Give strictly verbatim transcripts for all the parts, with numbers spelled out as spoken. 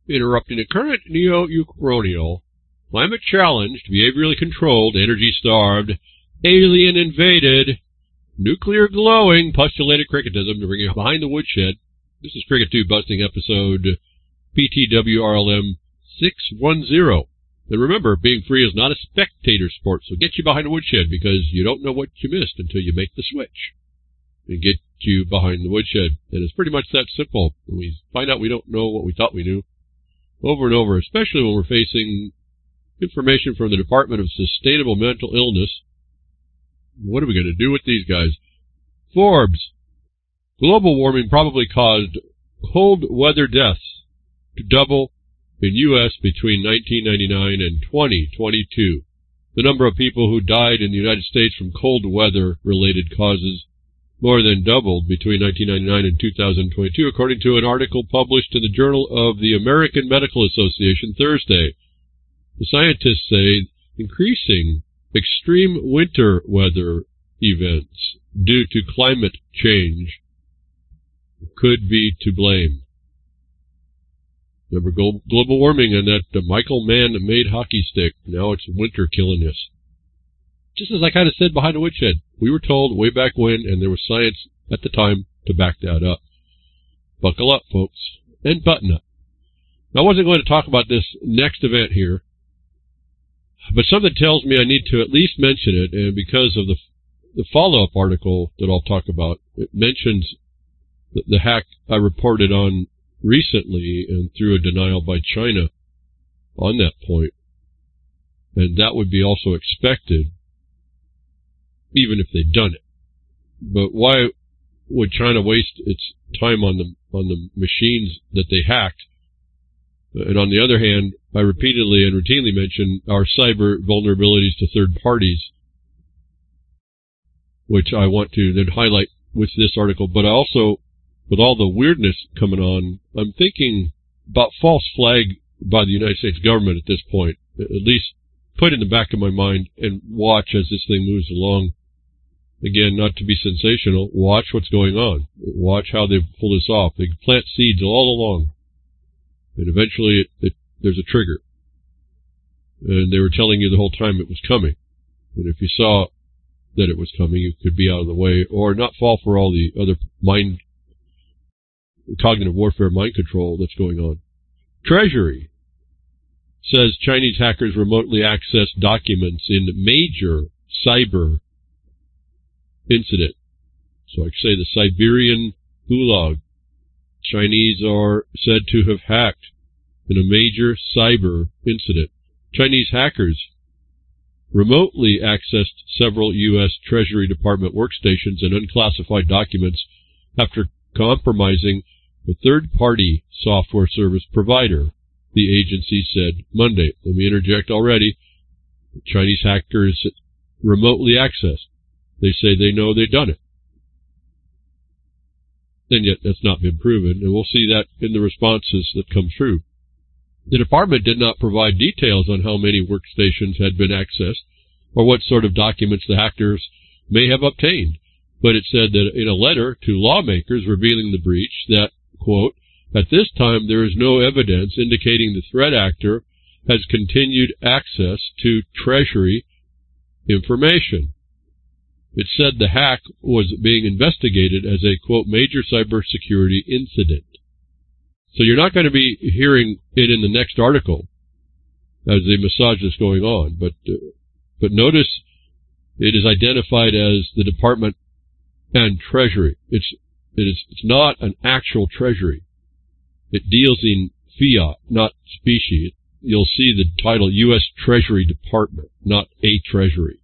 Interrupting a current neo-Ukrainian, climate-challenged, behaviorally controlled, energy-starved, alien-invaded, nuclear-glowing, postulated cricketism to bring you behind the woodshed. This is Cricket two Busting episode P T W R L M six one zero. And remember, being free is not a spectator sport, so get you behind the woodshed because you don't know what you missed until you make the switch. And get you behind the woodshed. And it's pretty much that simple. When we find out we don't know what we thought we knew over and over, especially when we're facing information from the Department of Sustainable Mental Illness. What are we going to do with these guys? Forbes. Global warming probably caused cold weather deaths to double in U S between nineteen ninety-nine and twenty twenty-two. The number of people who died in the United States from cold weather-related causes more than doubled between nineteen ninety-nine and two thousand twenty-two, according to an article published in the Journal of the American Medical Association Thursday. The scientists say increasing extreme winter weather events due to climate change could be to blame. Remember global warming and that uh, Michael Mann made hockey stick. Now it's winter killing us. Just as I kind of said behind the woodshed, we were told way back when, and there was science at the time to back that up. Buckle up, folks, and button up. Now, I wasn't going to talk about this next event here, but something tells me I need to at least mention it, and because of the the follow-up article that I'll talk about, it mentions the, the hack I reported on recently and through a denial by China on that point, and that would be also expected even if they'd done it. But why would China waste its time on the on the machines that they hacked? And on the other hand, I repeatedly and routinely mention our cyber vulnerabilities to third parties, which I want to then highlight with this article. But I also, with all the weirdness coming on, I'm thinking about false flag by the United States government at this point. At least put in the back of my mind and watch as this thing moves along. Again, not to be sensational, watch what's going on. Watch how they pull this off. They plant seeds all along. And eventually it, it, there's a trigger. And they were telling you the whole time it was coming. And if you saw that it was coming, you could be out of the way or not fall for all the other mind, cognitive warfare, mind control that's going on. Treasury says Chinese hackers remotely access documents in major cyber incident. So I could say the Siberian Gulag. Chinese are said to have hacked in a major cyber incident. Chinese hackers remotely accessed several U S Treasury Department workstations and unclassified documents after compromising a third-party software service provider, the agency said Monday. Let me interject already. Chinese hackers remotely accessed. They say they know they've done it. And yet that's not been proven, and we'll see that in the responses that come through. The department did not provide details on how many workstations had been accessed or what sort of documents the hackers may have obtained, but it said that in a letter to lawmakers revealing the breach that, quote, at this time there is no evidence indicating the threat actor has continued access to Treasury information. It said the hack was being investigated as a, quote, major cybersecurity incident. So you're not going to be hearing it in the next article as they massage this going on. But uh, but notice it is identified as the Department and Treasury. It's it is it's not an actual Treasury. It deals in fiat, not specie. You'll see the title U S Treasury Department, not a Treasury.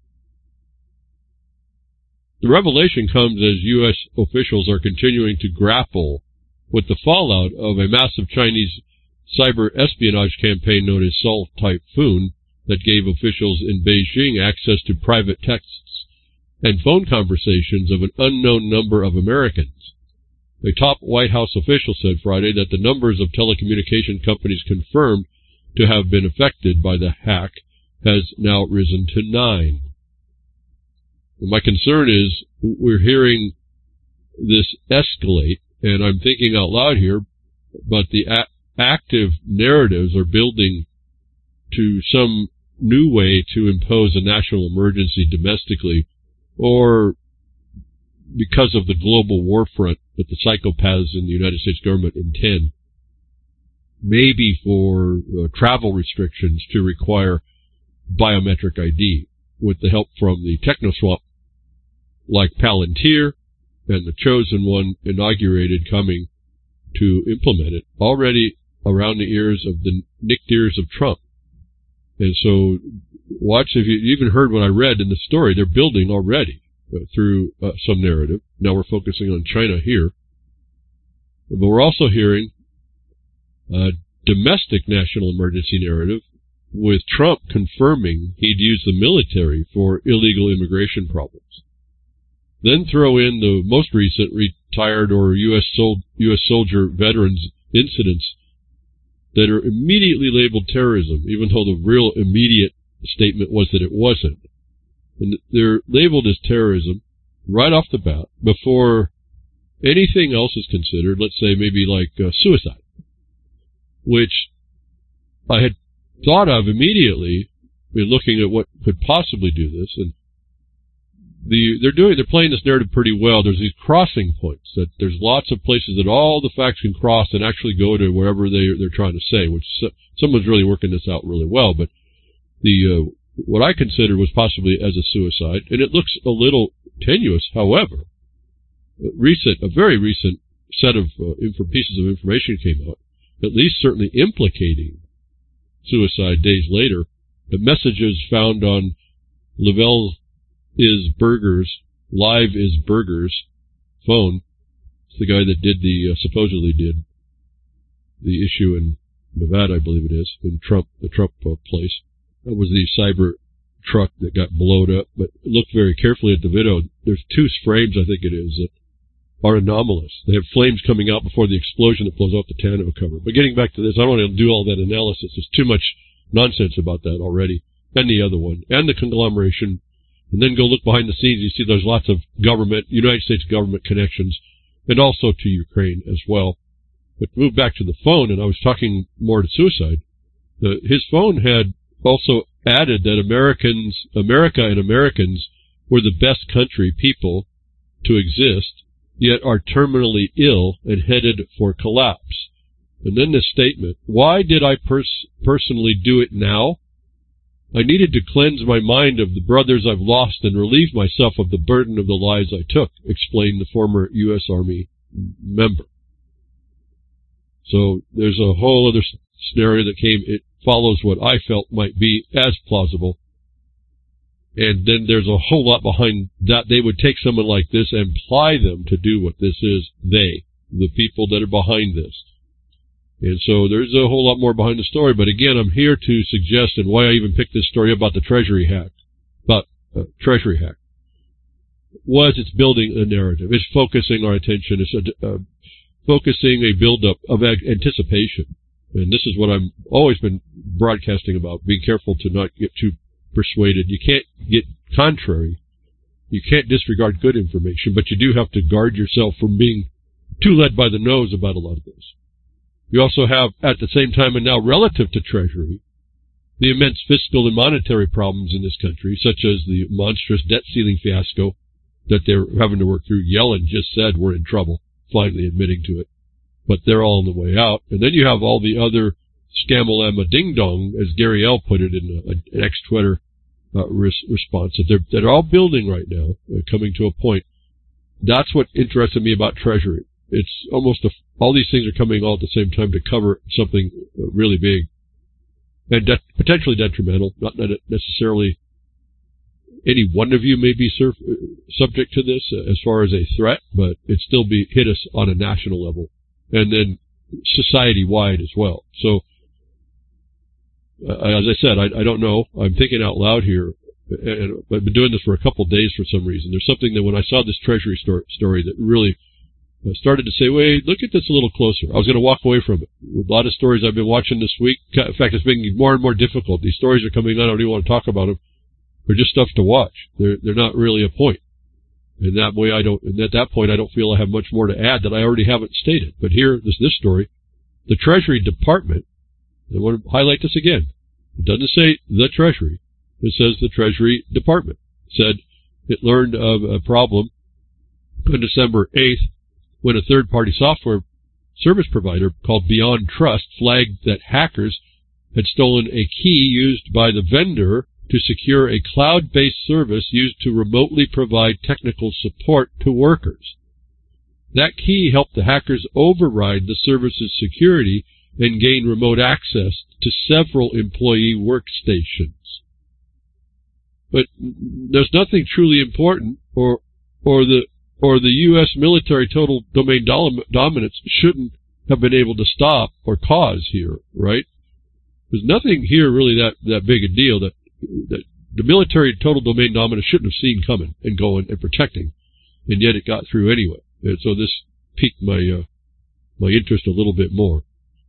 The revelation comes as U S officials are continuing to grapple with the fallout of a massive Chinese cyber espionage campaign known as Sol Typhoon that gave officials in Beijing access to private texts and phone conversations of an unknown number of Americans. A top White House official said Friday that the numbers of telecommunication companies confirmed to have been affected by the hack has now risen to nine. My concern is we're hearing this escalate, and I'm thinking out loud here, but the active narratives are building to some new way to impose a national emergency domestically, or because of the global war front that the psychopaths in the United States government intend, maybe for uh, travel restrictions to require biometric I D with the help from the technoswamp like Palantir and the Chosen One inaugurated coming to implement it already around the ears of the nicked ears of Trump. And so watch, if you even heard what I read in the story, they're building already uh, through uh, some narrative. Now we're focusing on China here. But we're also hearing a domestic national emergency narrative with Trump confirming he'd use the military for illegal immigration problems. Then throw in the most recent retired or U S sol- U S soldier veterans incidents that are immediately labeled terrorism, even though the real immediate statement was that it wasn't. And they're labeled as terrorism right off the bat before anything else is considered, let's say maybe like uh, suicide, which I had thought of immediately in looking at what could possibly do this. And the they're doing they're playing this narrative pretty well. There's these crossing points that there's lots of places that all the facts can cross and actually go to wherever they they're trying to say, which someone's really working this out really well. But the uh, what I considered was possibly as a suicide, and it looks a little tenuous. However, a recent a very recent set of uh, info, pieces of information came out, at least certainly implicating suicide days later. The messages found on Lavelle is Burgers, Live is Burgers phone. It's the guy that did the, uh, supposedly did the issue in Nevada, I believe it is, in Trump, the Trump uh, place. That was the cyber truck that got blowed up. But look very carefully at the video. There's two frames, I think it is, that are anomalous. They have flames coming out before the explosion that blows out the tonneau cover. But getting back to this, I don't want to do all that analysis. There's too much nonsense about that already. And the other one. And the conglomeration. And then go look behind the scenes. You see there's lots of government, United States government connections, and also to Ukraine as well. But move back to the phone, and I was talking more to suicide. The, his phone had also added that Americans, America and Americans were the best country people to exist, yet are terminally ill and headed for collapse. And then this statement, why did I pers- personally do it now? I needed to cleanse my mind of the brothers I've lost and relieve myself of the burden of the lives I took, explained the former U S Army member. So there's a whole other scenario that came. It follows what I felt might be as plausible. And then there's a whole lot behind that. They would take someone like this and ply them to do what this is. They, the people that are behind this. And so there's a whole lot more behind the story. But again, I'm here to suggest, and why I even picked this story about the Treasury hack, about uh, Treasury hack, was it's building a narrative. It's focusing our attention. It's a, uh, focusing a buildup of anticipation. And this is what I've always been broadcasting about. Be careful to not get too persuaded. You can't get contrary. You can't disregard good information, but you do have to guard yourself from being too led by the nose about a lot of this. You also have, at the same time and now relative to Treasury, the immense fiscal and monetary problems in this country, such as the monstrous debt ceiling fiasco that they're having to work through. Yellen just said we're in trouble, finally admitting to it. But they're all on the way out. And then you have all the other scamalama ding-dong, as Gary L. put it in a, an ex-Twitter uh, res- response, that they're, they're all building right now, uh, coming to a point. That's what interested me about Treasury. It's almost a, all these things are coming all at the same time to cover something really big and de- potentially detrimental. Not necessarily any one of you may be sur- subject to this uh, as far as a threat, but it still be hit us on a national level and then society-wide as well. So, uh, as I said, I, I don't know. I'm thinking out loud here, and I've been doing this for a couple of days for some reason. There's something that when I saw this Treasury story, story that really I started to say, wait, look at this a little closer. I was going to walk away from it. With a lot of stories I've been watching this week, in fact, it's being more and more difficult. These stories are coming on. I don't even want to talk about them. They're just stuff to watch. They're they're not really a point. And that way I don't, and at that point I don't feel I have much more to add that I already haven't stated. But here, this this story, the Treasury Department, I want to highlight this again, it doesn't say the Treasury, it says the Treasury Department, said it learned of a problem on December eighth when a third-party software service provider called Beyond Trust flagged that hackers had stolen a key used by the vendor to secure a cloud-based service used to remotely provide technical support to workers. That key helped the hackers override the service's security and gain remote access to several employee workstations. But there's nothing truly important, or or the or the U S military total domain dom- dominance shouldn't have been able to stop or cause here, right? There's nothing here really that, that big a deal that, that the military total domain dominance shouldn't have seen coming and going and protecting, and yet it got through anyway. And so this piqued my uh, my interest a little bit more.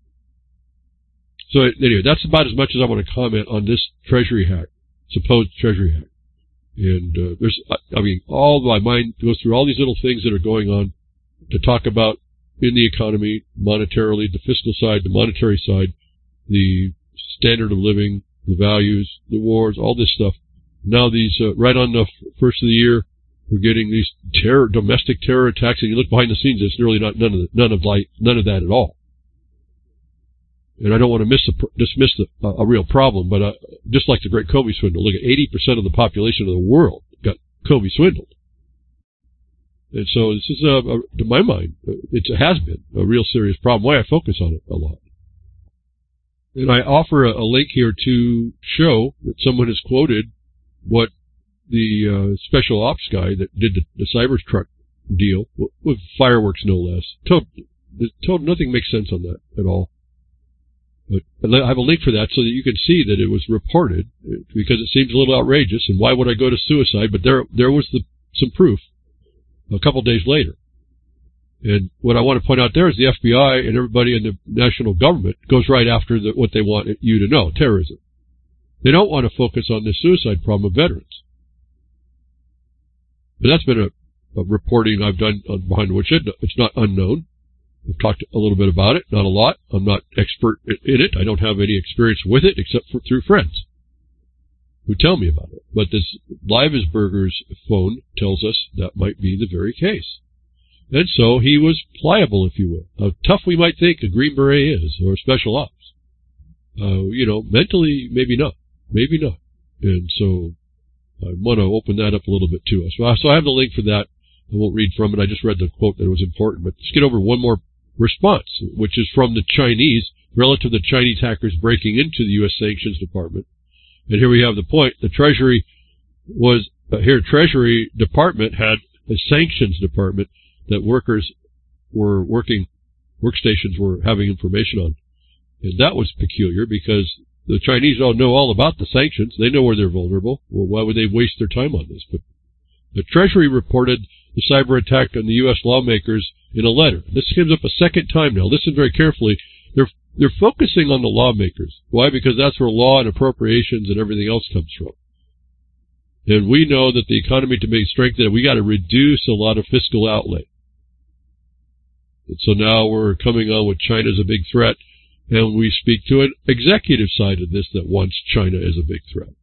So anyway, that's about as much as I want to comment on this Treasury hack, supposed Treasury hack. And uh, there's, I mean, all my mind goes through all these little things that are going on to talk about in the economy, monetarily, the fiscal side, the monetary side, the standard of living, the values, the wars, all this stuff. Now these, uh, right on the first of the year, we're getting these terror, domestic terror attacks, and you look behind the scenes, it's really not none of the, none of like none of that at all. And I don't want to miss the, dismiss the, uh, a real problem, but uh, just like the Great Kobe swindle, look at eighty percent of the population of the world got Kobe swindled. And so this is, a, a, to my mind, it has been a real serious problem. Why I focus on it a lot. And I offer a, a link here to show that someone has quoted what the uh, special ops guy that did the, the Cybertruck deal, with fireworks no less, told, told nothing makes sense on that at all. But I have a link for that so that you can see that it was reported, because it seems a little outrageous, and why would I go to suicide? But there there was the, some proof a couple days later. And what I want to point out there is the F B I and everybody in the national government goes right after the, what they want you to know, terrorism. They don't want to focus on the suicide problem of veterans. But that's been a, a reporting I've done on behind which it, it's not unknown. I've talked a little bit about it, not a lot. I'm not expert in it. I don't have any experience with it except for through friends who tell me about it. But this Livesberger's phone tells us that might be the very case. And so he was pliable, if you will. How tough we might think a Green Beret is, or special ops. Uh, you know, mentally, maybe not. Maybe not. And so I want to open that up a little bit to us. So, so I have the link for that. I won't read from it. I just read the quote that it was important. But let's get over one more response, which is from the Chinese, relative to the Chinese hackers breaking into the U S Sanctions Department. And here we have the point. The Treasury was, uh, here Treasury Department had a sanctions department that workers were working, workstations were having information on. And that was peculiar because the Chinese all know all about the sanctions. They know where they're vulnerable. Well, why would they waste their time on this? But the Treasury reported the cyber attack on the U S lawmakers in a letter. This comes up a second time now. Listen very carefully. They're they're focusing on the lawmakers. Why? Because that's where law and appropriations and everything else comes from. And we know that the economy to be strengthened, we got to reduce a lot of fiscal outlay. And so now we're coming on with China as a big threat, and we speak to an executive side of this that wants China as a big threat.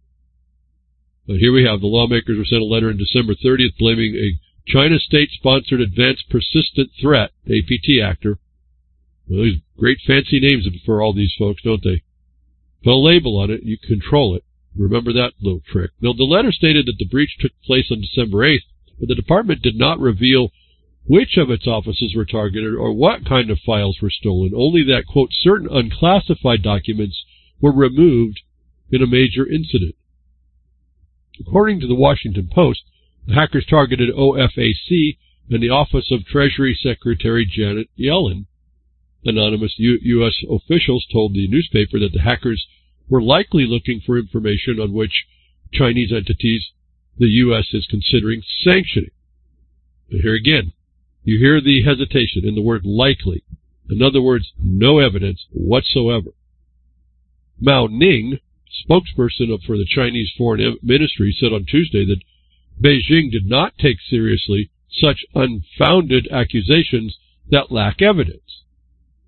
But here we have the lawmakers were sent a letter on December thirtieth blaming a China state-sponsored advanced persistent threat, A P T actor. Well, these great fancy names for all these folks, don't they? Put a label on it, you control it. Remember that little trick. Now, the letter stated that the breach took place on December eighth, but the department did not reveal which of its offices were targeted or what kind of files were stolen, only that, quote, certain unclassified documents were removed in a major incident. According to the Washington Post, the hackers targeted O F A C and the Office of Treasury Secretary Janet Yellen. Anonymous U- U.S. officials told the newspaper that the hackers were likely looking for information on which Chinese entities the U S is considering sanctioning. But here again, you hear the hesitation in the word likely. In other words, no evidence whatsoever. Mao Ning, spokesperson for the Chinese Foreign Ministry, said on Tuesday that Beijing did not take seriously such unfounded accusations that lack evidence.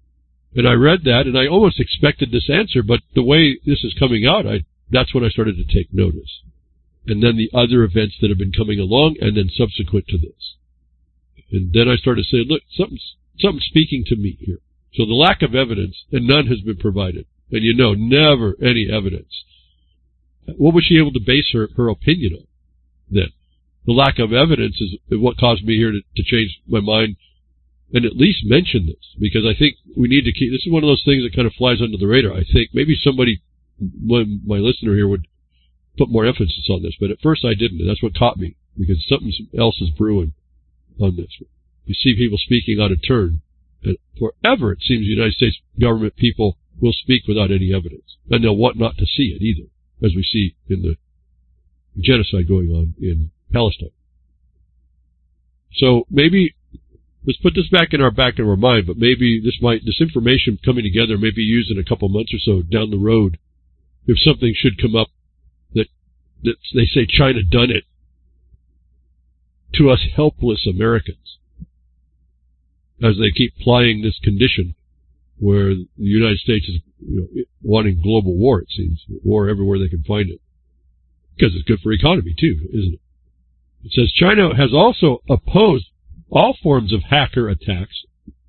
And I read that, and I almost expected this answer, but the way this is coming out, I that's when I started to take notice. And then the other events that have been coming along, and then subsequent to this. And then I started to say, look, something's, something's speaking to me here. So the lack of evidence, and none has been provided. And you know, never any evidence. What was she able to base her, her opinion on then? The lack of evidence is what caused me here to, to change my mind and at least mention this, because I think we need to keep, this is one of those things that kind of flies under the radar. I think maybe somebody, my listener here, would put more emphasis on this, but at first I didn't, and that's what caught me, because something else is brewing on this. You see people speaking out of turn, and forever it seems the United States government people will speak without any evidence, and they'll want not to see it either, as we see in the genocide going on in Palestine. So maybe let's put this back in our back of our mind, but maybe this might, this information coming together may be used in a couple months or so down the road. If something should come up that, that they say China done it to us helpless Americans, as they keep plying this condition where the United States is, you know, wanting global war, it seems, war everywhere they can find it. Because it's good for economy too, isn't it? It says China has also opposed all forms of hacker attacks,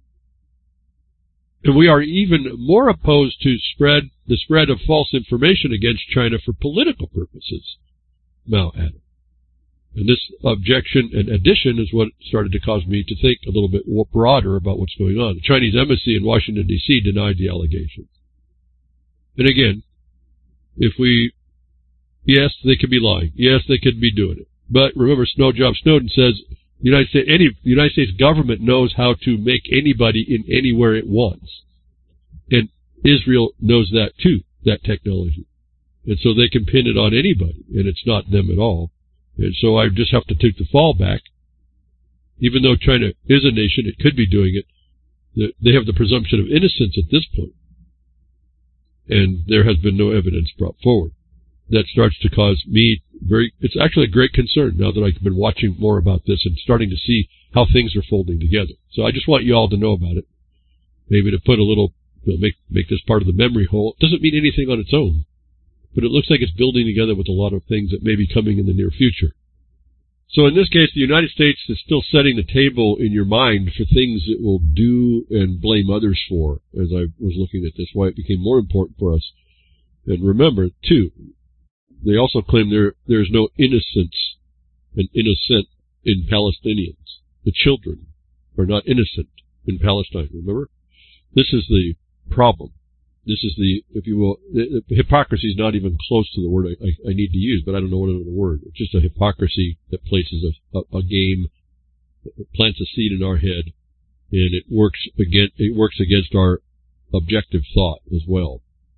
and we are even more opposed to spread the spread of false information against China for political purposes, Mao added. And this objection and addition is what started to cause me to think a little bit broader about what's going on. The Chinese embassy in Washington, D C denied the allegations. And again, if we, yes, they could be lying. Yes, they could be doing it. But remember, Snowjob Snowden says the United States, any, the United States government knows how to make anybody in anywhere it wants. And Israel knows that too, that technology. And so they can pin it on anybody, and it's not them at all. And so I just have to take the fallback. Even though China is a nation, it could be doing it. They have the presumption of innocence at this point. And there has been no evidence brought forward. That starts to cause me very, it's actually a great concern now that I've been watching more about this and starting to see how things are folding together. So I just want you all to know about it. Maybe to put a little, you know, make, make this part of the memory hole. It doesn't mean anything on its own, but it looks like it's building together with a lot of things that may be coming in the near future. So in this case, the United States is still setting the table in your mind for things it will do and blame others for, as I was looking at this, why it became more important for us. And remember, too, they also claim there there is no innocence and innocent in Palestinians. The children are not innocent in Palestine, remember? This is the problem. This is the, if you will, the, the hypocrisy is not even close to the word I, I, I need to use, but I don't know what other word. It's just a hypocrisy that places a, a, a game, that plants a seed in our head, and it works against, it works against our objective thought as well.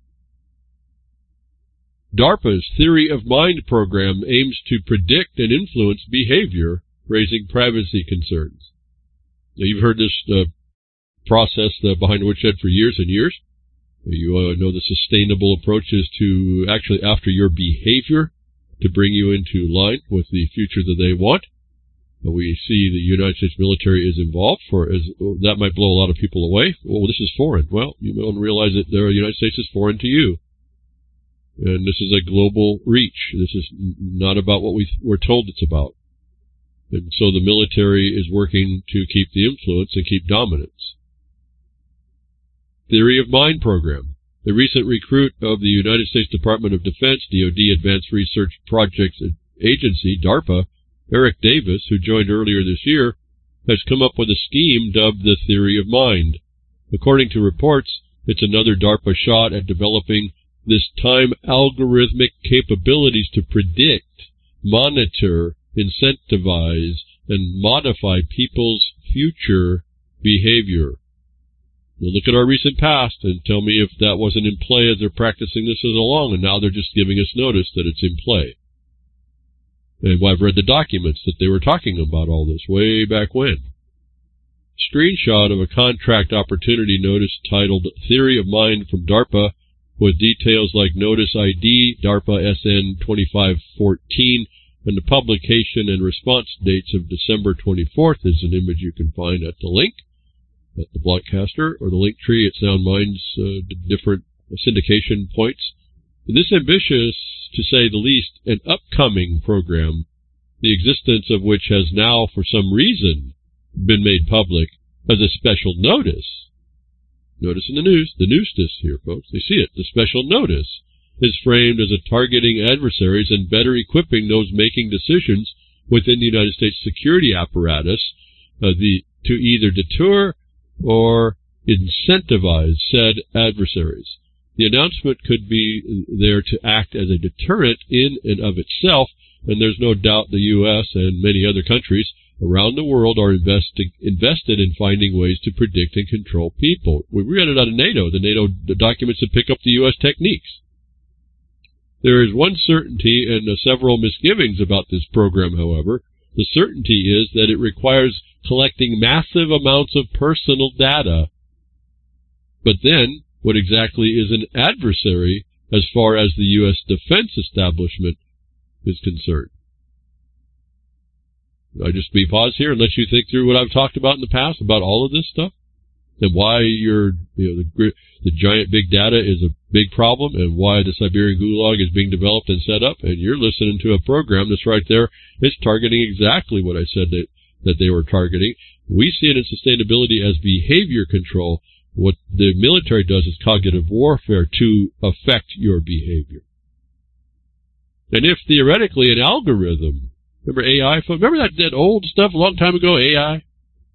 DARPA's Theory of Mind program aims to predict and influence behavior, raising privacy concerns. Now, you've heard this uh, process uh, behind the woodshed for years and years. You uh, know the sustainable approach is to actually after your behavior to bring you into line with the future that they want. Uh, we see the United States military is involved for as well, that might blow a lot of people away. Well, this is foreign. Well, you don't realize that the United States is foreign to you. And this is a global reach. This is not about what we, we're told it's about. And so the military is working to keep the influence and keep dominance. Theory of Mind program. The recent recruit of the United States Department of Defense, D O D Advanced Research Projects Agency, DARPA, Eric Davis, who joined earlier this year, has come up with a scheme dubbed the Theory of Mind. According to reports, it's another DARPA shot at developing this time algorithmic capabilities to predict, monitor, incentivize, and modify people's future behavior. Now look at our recent past and tell me if that wasn't in play as they're practicing this as along, and now they're just giving us notice that it's in play. And I've read the documents that they were talking about all this way back when. Screenshot of a contract opportunity notice titled Theory of Mind from DARPA, with details like notice I D, DARPA S N twenty-five fourteen, and the publication and response dates of December twenty-fourth is an image you can find at the link. at the Blockcaster or the Linktree at SoundMind's uh, different syndication points. This ambitious, to say the least, an upcoming program, the existence of which has now, for some reason, been made public as a special notice. Notice in the news, the newsness here, folks. They see it. The special notice is framed as a targeting adversaries and better equipping those making decisions within the United States security apparatus uh, the, to either deter or incentivize said adversaries. The announcement could be there to act as a deterrent in and of itself, and there's no doubt the U S and many other countries around the world are investi- invested in finding ways to predict and control people. We read it out of NATO, the NATO the documents that pick up the U S techniques. There is one certainty and uh, several misgivings about this program, however. The certainty is that it requires collecting massive amounts of personal data. But then, what exactly is an adversary as far as the U S defense establishment is concerned? I just be pause here and let you think through what I've talked about in the past about all of this stuff and why you're, you know, the, the giant big data is a big problem and why the Siberian Gulag is being developed and set up. And you're listening to a program that's right there. It's targeting exactly what I said that, that they were targeting. We see it in sustainability as behavior control. What the military does is cognitive warfare to affect your behavior. And if theoretically an algorithm, remember A I? Remember that, that old stuff a long time ago, A I?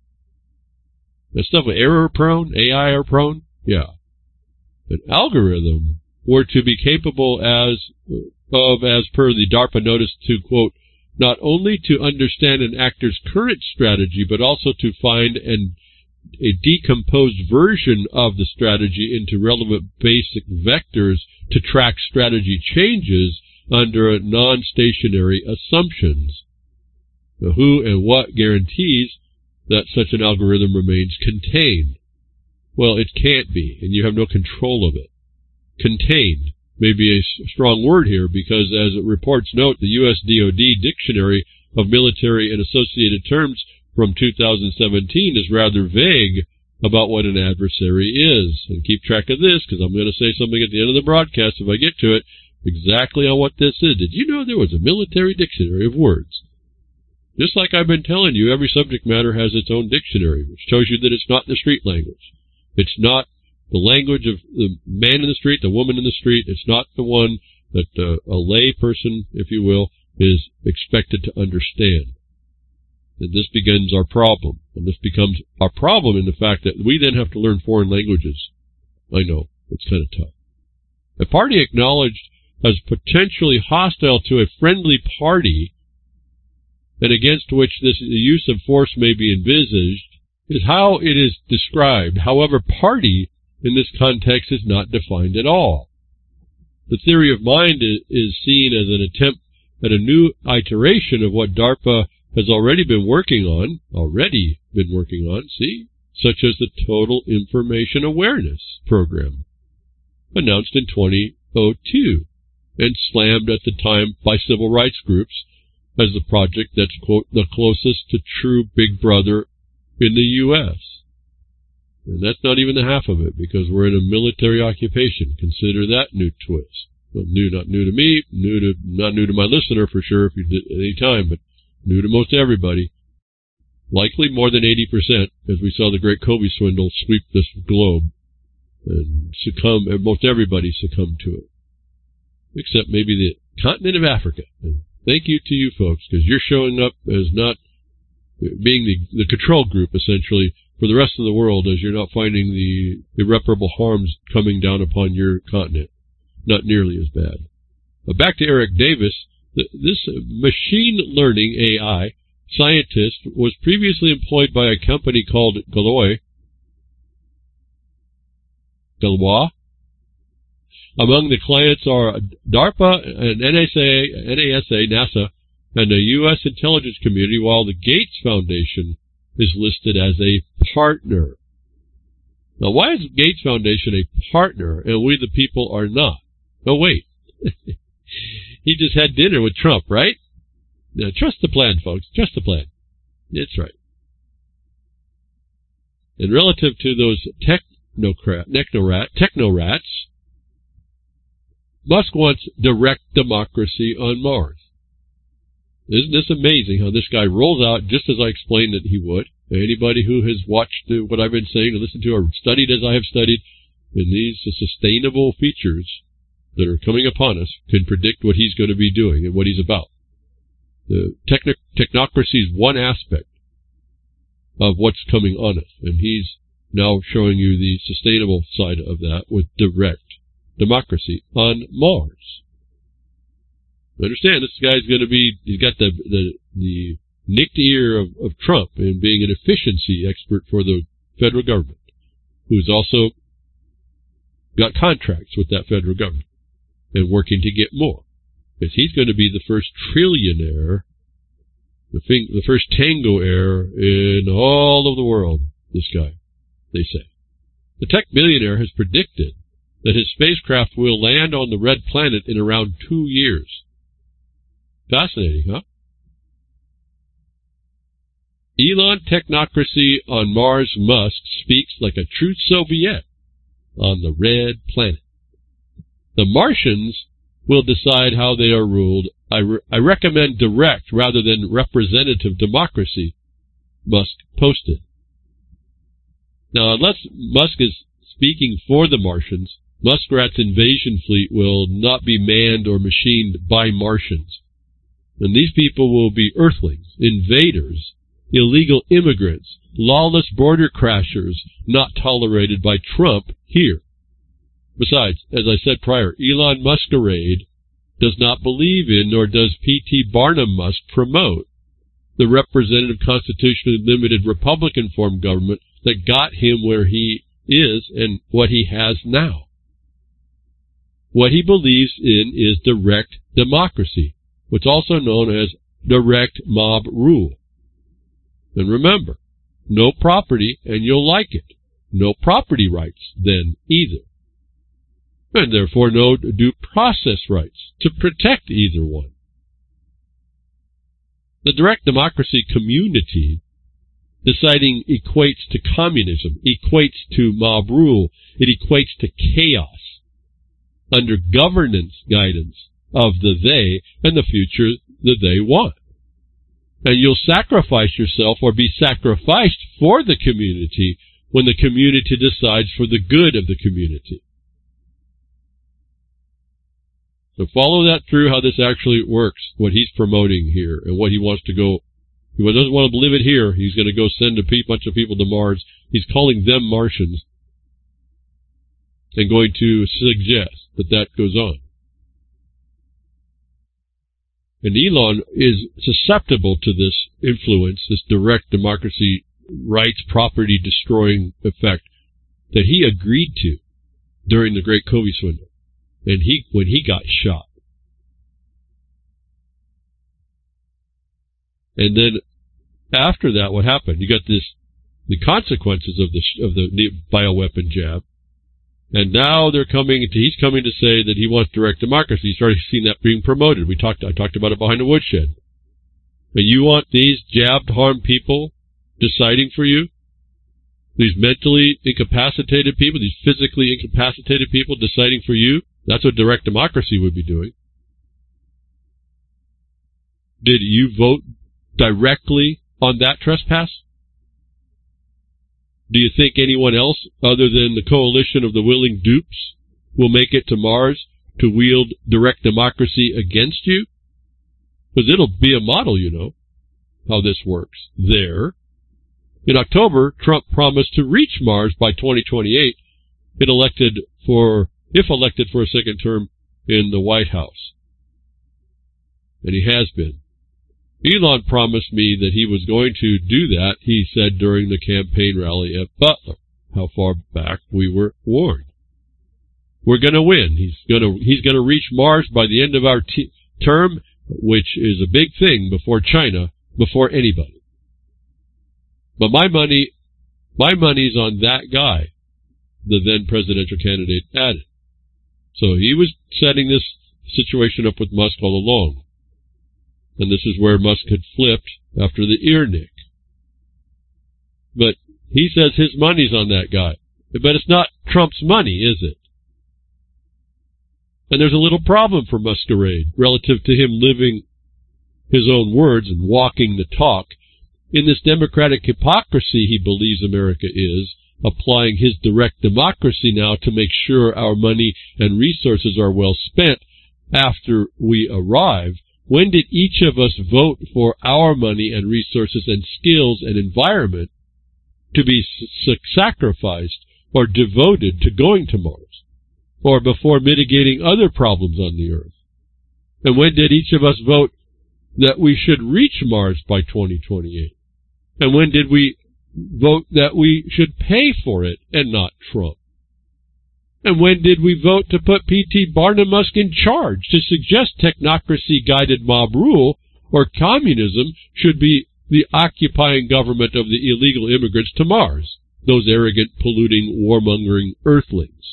That stuff with error prone, A I error prone? Yeah. An algorithm were to be capable as of, as per the DARPA notice, to, quote, not only to understand an actor's current strategy, but also to find an a decomposed version of the strategy into relevant basic vectors to track strategy changes under non-stationary assumptions. Now, who and what guarantees that such an algorithm remains contained? Well, it can't be, and you have no control of it. Contained may be a strong word here because, as reports note, the U S D O D Dictionary of Military and Associated Terms from two thousand seventeen is rather vague about what an adversary is. And keep track of this, because I'm going to say something at the end of the broadcast, if I get to it, exactly on what this is. Did you know there was a military dictionary of words? Just like I've been telling you, every subject matter has its own dictionary, which tells you that it's not the street language. It's not the language of the man in the street, the woman in the street. It's not the one that uh, a lay person, if you will, is expected to understand. And this begins our problem. And this becomes our problem in the fact that we then have to learn foreign languages. I know, it's kind of tough. A party acknowledged as potentially hostile to a friendly party and against which this the use of force may be envisaged is how it is described. However, party in this context is not defined at all. The theory of mind is, is seen as an attempt at a new iteration of what DARPA has already been working on, already been working on, see, such as the Total Information Awareness Program, announced in twenty oh two, and slammed at the time by civil rights groups as the project that's, quote, the closest to true Big Brother in the U S And that's not even the half of it, because we're in a military occupation. Consider that new twist. Well, new, not new to me, new to, not new to my listener for sure if you did at any time, but new to most everybody. Likely more than eighty percent, as we saw the great Kobe swindle sweep this globe and succumb, and most everybody succumbed to it. Except maybe the continent of Africa. And thank you to you folks, because you're showing up as not being the, the control group, essentially, for the rest of the world, as you're not finding the irreparable harms coming down upon your continent. Not nearly as bad. But back to Eric Davis. This machine learning A I scientist was previously employed by a company called Galois. Galois. Among the clients are DARPA and N S A, N A S A, NASA, and the U S intelligence community, while the Gates Foundation is listed as a partner. Now, why is the Gates Foundation a partner and we the people are not? Oh, wait. He just had dinner with Trump, right? Now, trust the plan, folks. Trust the plan. That's right. And relative to those technocrat, technorat, technorats, Musk wants direct democracy on Mars. Isn't this amazing how this guy rolls out just as I explained that he would? Anybody who has watched what I've been saying, or listened to, or studied as I have studied, in these sustainable features that are coming upon us can predict what he's going to be doing and what he's about. The techno- technocracy is one aspect of what's coming on us, and he's now showing you the sustainable side of that with direct democracy on Mars. Understand, this guy's going to be, he's got the the, the nicked ear of, of Trump in being an efficiency expert for the federal government, who's also got contracts with that federal government and working to get more. Because he's going to be the first trillionaire, the, thing, the first tango heir in all of the world, this guy, they say. The tech billionaire has predicted that his spacecraft will land on the red planet in around two years. Fascinating, huh? Elon technocracy on Mars. Musk speaks like a true Soviet on the red planet. The Martians will decide how they are ruled. I, re- I recommend direct rather than representative democracy, Musk posted. Now, unless Musk is speaking for the Martians, Muskrat's invasion fleet will not be manned or machined by Martians. And these people will be Earthlings, invaders, illegal immigrants, lawless border crashers not tolerated by Trump here. Besides, as I said prior, Elon Muskerade does not believe in, nor does P T Barnum Musk promote, the representative constitutionally limited Republican form government that got him where he is and what he has now. What he believes in is direct democracy, what's also known as direct mob rule. And remember, no property and you'll like it. No property rights then either. And therefore no due process rights to protect either one. The direct democracy community deciding equates to communism, equates to mob rule, it equates to chaos under governance guidance of the they and the future that they want. And you'll sacrifice yourself or be sacrificed for the community when the community decides for the good of the community. So follow that through, how this actually works, what he's promoting here, and what he wants to go. He doesn't want to live it here. He's going to go send a bunch of people to Mars. He's calling them Martians and going to suggest that that goes on. And Elon is susceptible to this influence, this direct democracy rights property destroying effect that he agreed to during the Great Covey Swindle. And he, when he got shot. And then after that, what happened? You got this, the consequences of the of the bioweapon jab, and now they're coming. To, he's coming to say that he wants direct democracy. He's already seen that being promoted. We talked. I talked about it behind the woodshed. And you want these jabbed, harmed people deciding for you? These mentally incapacitated people, these physically incapacitated people deciding for you? That's what direct democracy would be doing. Did you vote directly on that trespass? Do you think anyone else other than the coalition of the willing dupes will make it to Mars to wield direct democracy against you? Because it'll be a model, you know, how this works there. In October, Trump promised to reach Mars by twenty twenty-eight if elected for, if elected for a second term in the White House. And he has been. Elon promised me that he was going to do that, he said during the campaign rally at Butler. How far back we were warned. We're going to win. He's going to he's going to reach Mars by the end of our t- term, which is a big thing before China, before anybody. But my money, my money's on that guy, the then presidential candidate added. So he was setting this situation up with Musk all along. And this is where Musk had flipped after the ear nick. But He says his money's on that guy. But it's not Trump's money, is it? And there's a little problem for Masquerade relative to him living his own words and walking the talk. In this democratic hypocrisy he believes America is, applying his direct democracy now to make sure our money and resources are well spent after we arrive. When did each of us vote for our money and resources and skills and environment to be sacrificed or devoted to going to Mars, or before mitigating other problems on the Earth? And when did each of us vote that we should reach Mars by twenty twenty-eight? And when did we vote that we should pay for it and not Trump? And when did we vote to put P T Barnum Musk in charge to suggest technocracy-guided mob rule or communism should be the occupying government of the illegal immigrants to Mars, those arrogant, polluting, warmongering earthlings?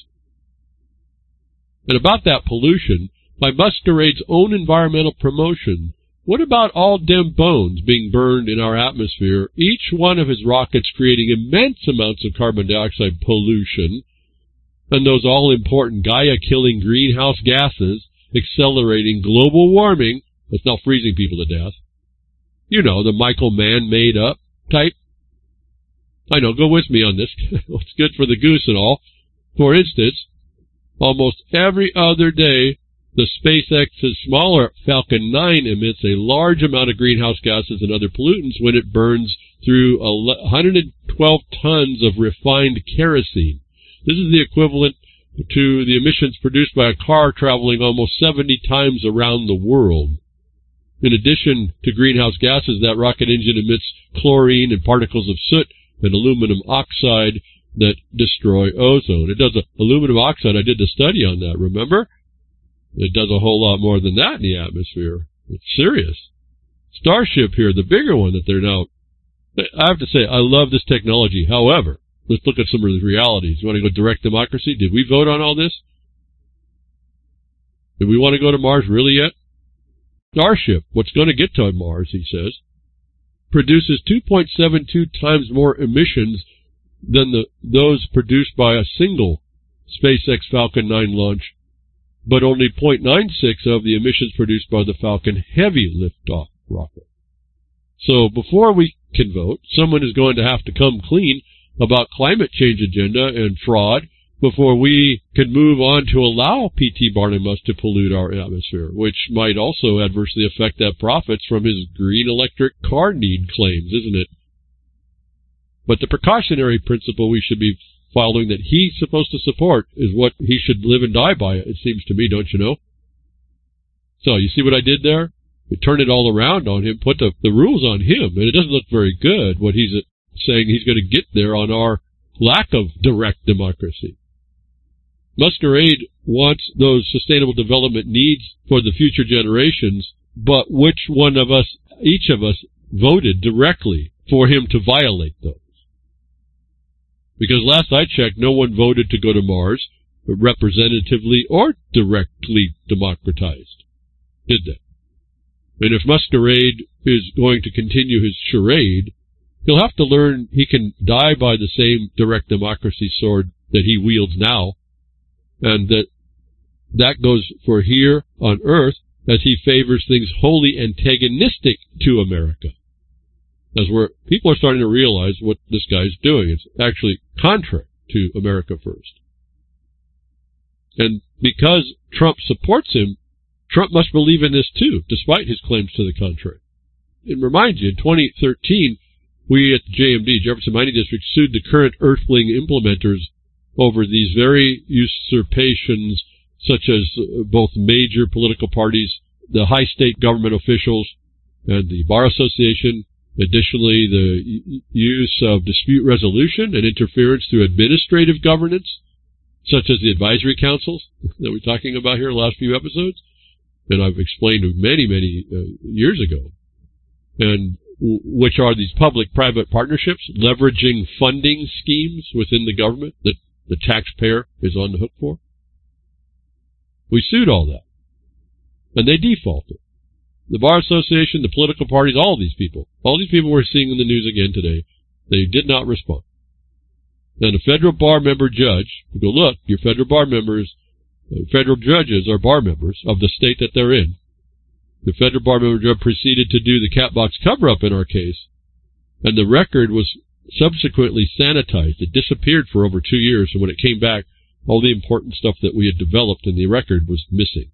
And about that pollution, by Masquerade's own environmental promotion, what about all dem bones being burned in our atmosphere, each one of his rockets creating immense amounts of carbon dioxide pollution, and those all-important Gaia-killing greenhouse gases accelerating global warming? That's not freezing people to death. You know, the Michael Mann made-up type. I know, go with me on this. It's good for the goose and all. For instance, almost every other day, the SpaceX's smaller Falcon nine emits a large amount of greenhouse gases and other pollutants when it burns through one hundred twelve tons of refined kerosene. This is the equivalent to the emissions produced by a car traveling almost seventy times around the world. In addition to greenhouse gases, that rocket engine emits chlorine and particles of soot and aluminum oxide that destroy ozone. It does a, aluminum oxide, I did the study on that, remember? It does a whole lot more than that in the atmosphere. It's serious. Starship here, the bigger one that they're now... I have to say, I love this technology. However, let's look at some of the realities. You want to go direct democracy? Did we vote on all this? Do we want to go to Mars really yet? Starship, what's going to get to Mars, he says, produces two point seven two times more emissions than the, those produced by a single SpaceX Falcon nine launch, but only zero point nine six of the emissions produced by the Falcon Heavy liftoff rocket. So before we can vote, someone is going to have to come clean about climate change agenda and fraud before we can move on to allow P T Barnum Musk to pollute our atmosphere, which might also adversely affect that profits from his green electric car need claims, isn't it? But the precautionary principle we should be following that he's supposed to support is what he should live and die by, it seems to me, don't you know? So, you see what I did there? We turned it all around on him, put the, the rules on him, and it doesn't look very good what he's saying he's going to get there on our lack of direct democracy. Masquerade wants those sustainable development needs for the future generations, but which one of us, each of us, voted directly for him to violate those? Because last I checked, no one voted to go to Mars, representatively or directly democratized, did they? And if Masquerade is going to continue his charade, he'll have to learn he can die by the same direct democracy sword that he wields now, and that that goes for here on Earth as he favors things wholly antagonistic to America. As where people are starting to realize what this guy's doing. It's actually contrary to America First. And because Trump supports him, Trump must believe in this too, despite his claims to the contrary. And remind you, in twenty thirteen, we at the J M D, Jefferson Mining District, sued the current Earthling implementers over these very usurpations, such as both major political parties, the high state government officials, and the Bar Association. Additionally, the use of dispute resolution and interference through administrative governance, such as the advisory councils that we're talking about here in the last few episodes, and I've explained many, many uh, years ago, and w- which are these public-private partnerships, leveraging funding schemes within the government that the taxpayer is on the hook for. We sued all that, and they defaulted. The Bar Association, the political parties, all these people, all these people we're seeing in the news again today, they did not respond. And a federal bar member judge would go, look, your federal bar members, uh, federal judges are bar members of the state that they're in. The federal bar member judge proceeded to do the Catbox cover-up in our case, and the record was subsequently sanitized. It disappeared for over two years, and when it came back, all the important stuff that we had developed in the record was missing.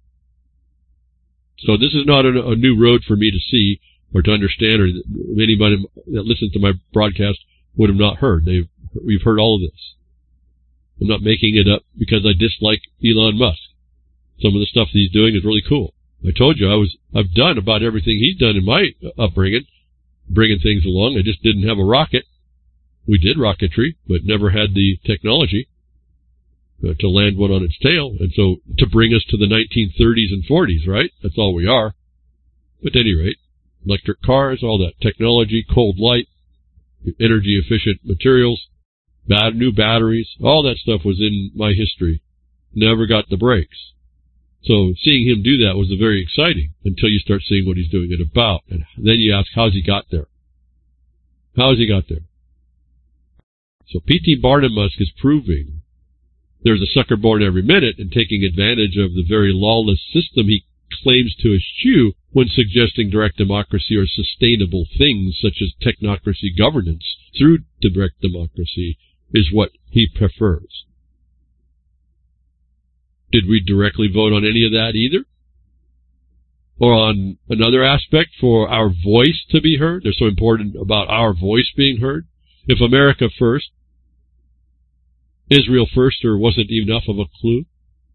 So this is not a, a new road for me to see or to understand, or that anybody that listens to my broadcast would have not heard. They've, we've heard all of this. I'm not making it up because I dislike Elon Musk. Some of the stuff that he's doing is really cool. I told you I was, I've done about everything he's done in my upbringing, bringing things along. I just didn't have a rocket. We did rocketry, but never had the technology uh, to land one on its tail. And so to bring us to the nineteen thirties and forties, right? That's all we are. But at any rate, electric cars, all that technology, cold light, energy efficient materials, bad new batteries, all that stuff was in my history. Never got the breaks. So seeing him do that was very exciting until you start seeing what he's doing it about. And then you ask, how's he got there? How's he got there? So P T Barnum Musk is proving there's a sucker born every minute and taking advantage of the very lawless system he claims to eschew when suggesting direct democracy or sustainable things such as technocracy governance through direct democracy is what he prefers. Did we directly vote on any of that either? Or on another aspect for our voice to be heard? They're so important about our voice being heard. If America first, Israel first, or wasn't enough of a clue?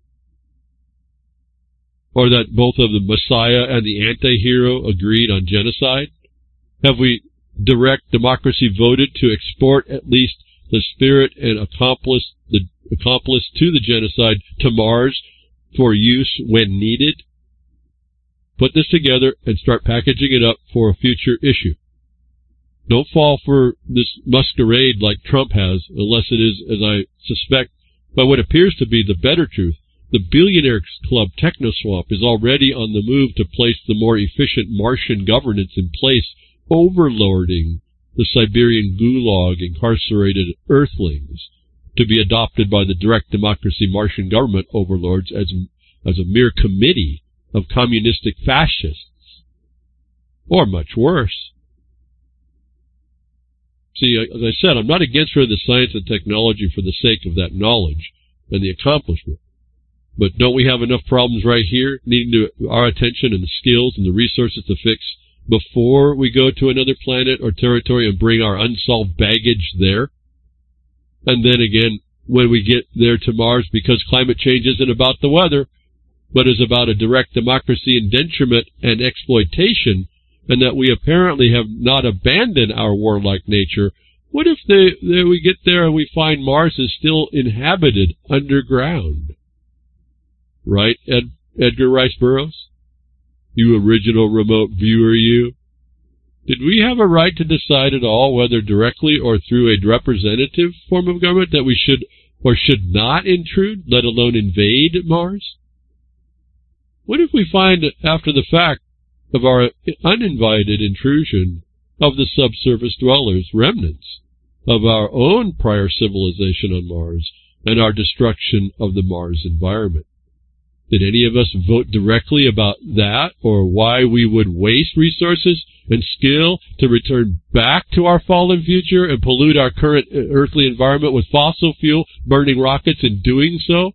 Or that both of the Messiah and the anti-hero agreed on genocide? Have we direct democracy voted to export at least the spirit and accomplice the accomplice to the genocide to Mars for use when needed? Put this together and start packaging it up for a future issue. Don't fall for this masquerade like Trump has, unless it is, as I suspect, by what appears to be the better truth. The Billionaires Club TechnoSwamp is already on the move to place the more efficient Martian governance in place, overlording the Siberian gulag incarcerated Earthlings, to be adopted by the direct democracy Martian government overlords as, as a mere committee of communistic fascists. Or much worse. See, as I said, I'm not against the science and technology for the sake of that knowledge and the accomplishment. But don't we have enough problems right here needing to, our attention and the skills and the resources to fix before we go to another planet or territory and bring our unsolved baggage there? And then again, when we get there to Mars, because climate change isn't about the weather, but is about a direct democracy indenturement and exploitation, and that we apparently have not abandoned our warlike nature, what if they, they, we get there and we find Mars is still inhabited underground? Right, Ed, Edgar Rice Burroughs? You original remote viewer, you. Did we have a right to decide at all, whether directly or through a representative form of government, that we should or should not intrude, let alone invade Mars? What if we find, after the fact of our uninvited intrusion of the subsurface dwellers, remnants of our own prior civilization on Mars and our destruction of the Mars environment? Did any of us vote directly about that, or why we would waste resources and skill to return back to our fallen future and pollute our current earthly environment with fossil fuel burning rockets in doing so?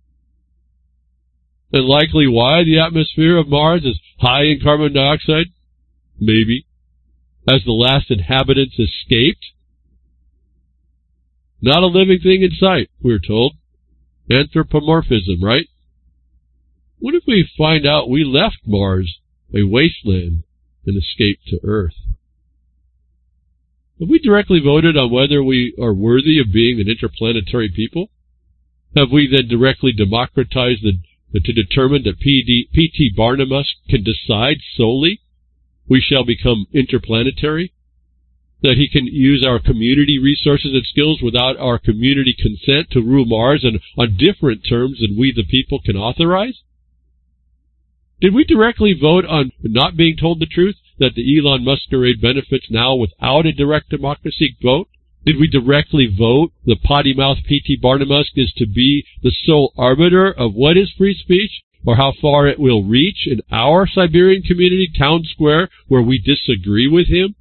And likely why the atmosphere of Mars is high in carbon dioxide? Maybe. As the last inhabitants escaped? Not a living thing in sight, we're told. Anthropomorphism, right? What if we find out we left Mars a wasteland and escaped to Earth? Have we directly voted on whether we are worthy of being an interplanetary people? Have we then directly democratized the, the, to determine that P T Barnum Musk can decide solely we shall become interplanetary? That he can use our community resources and skills without our community consent to rule Mars and on different terms than we the people can authorize? Did we directly vote on not being told the truth, that the Elon Masquerade benefits now without a direct democracy vote? Did we directly vote the potty mouth P T Barnabas is to be the sole arbiter of what is free speech, or how far it will reach in our Siberian community, town square, where we disagree with him?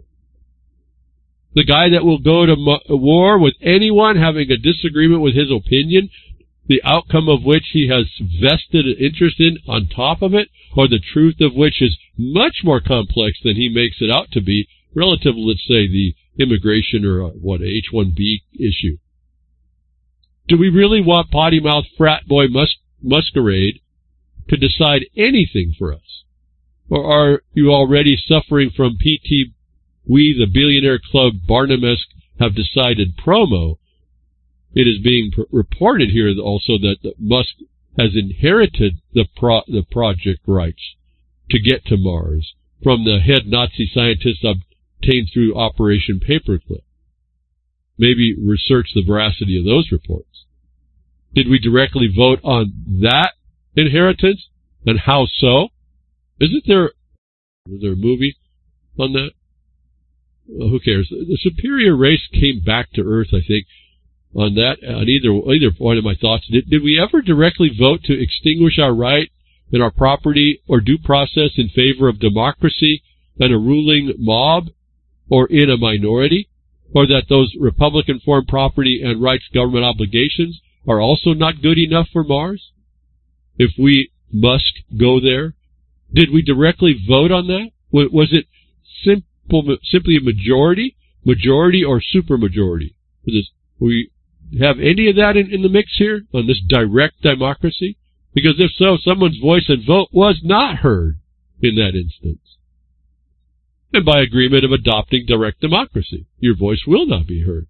The guy that will go to mo- war with anyone having a disagreement with his opinion, the outcome of which he has vested interest in on top of it, or the truth of which is much more complex than he makes it out to be, relative, let's say, the immigration or, uh, what, H one B issue. Do we really want potty-mouth frat boy mus- masquerade to decide anything for us? Or are you already suffering from P T We, the Billionaire Club Barnum-esque, have decided promo? It is being pr- reported here also that Musk has inherited the pro- the project rights to get to Mars from the head Nazi scientists obtained through Operation Paperclip. Maybe research the veracity of those reports. Did we directly vote on that inheritance? And how so? Isn't there, is there a movie on that? Well, who cares? The superior race came back to Earth, I think, on that, on either either point of my thoughts. Did, did we ever directly vote to extinguish our right and our property or due process in favor of democracy and a ruling mob, or in a minority? Or that those Republican-formed property and rights government obligations are also not good enough for Mars? If we must go there? Did we directly vote on that? Was it simple, simply a majority, majority or supermajority? We have any of that in, in the mix here on this direct democracy? Because if so, someone's voice and vote was not heard in that instance. And by agreement of adopting direct democracy, your voice will not be heard.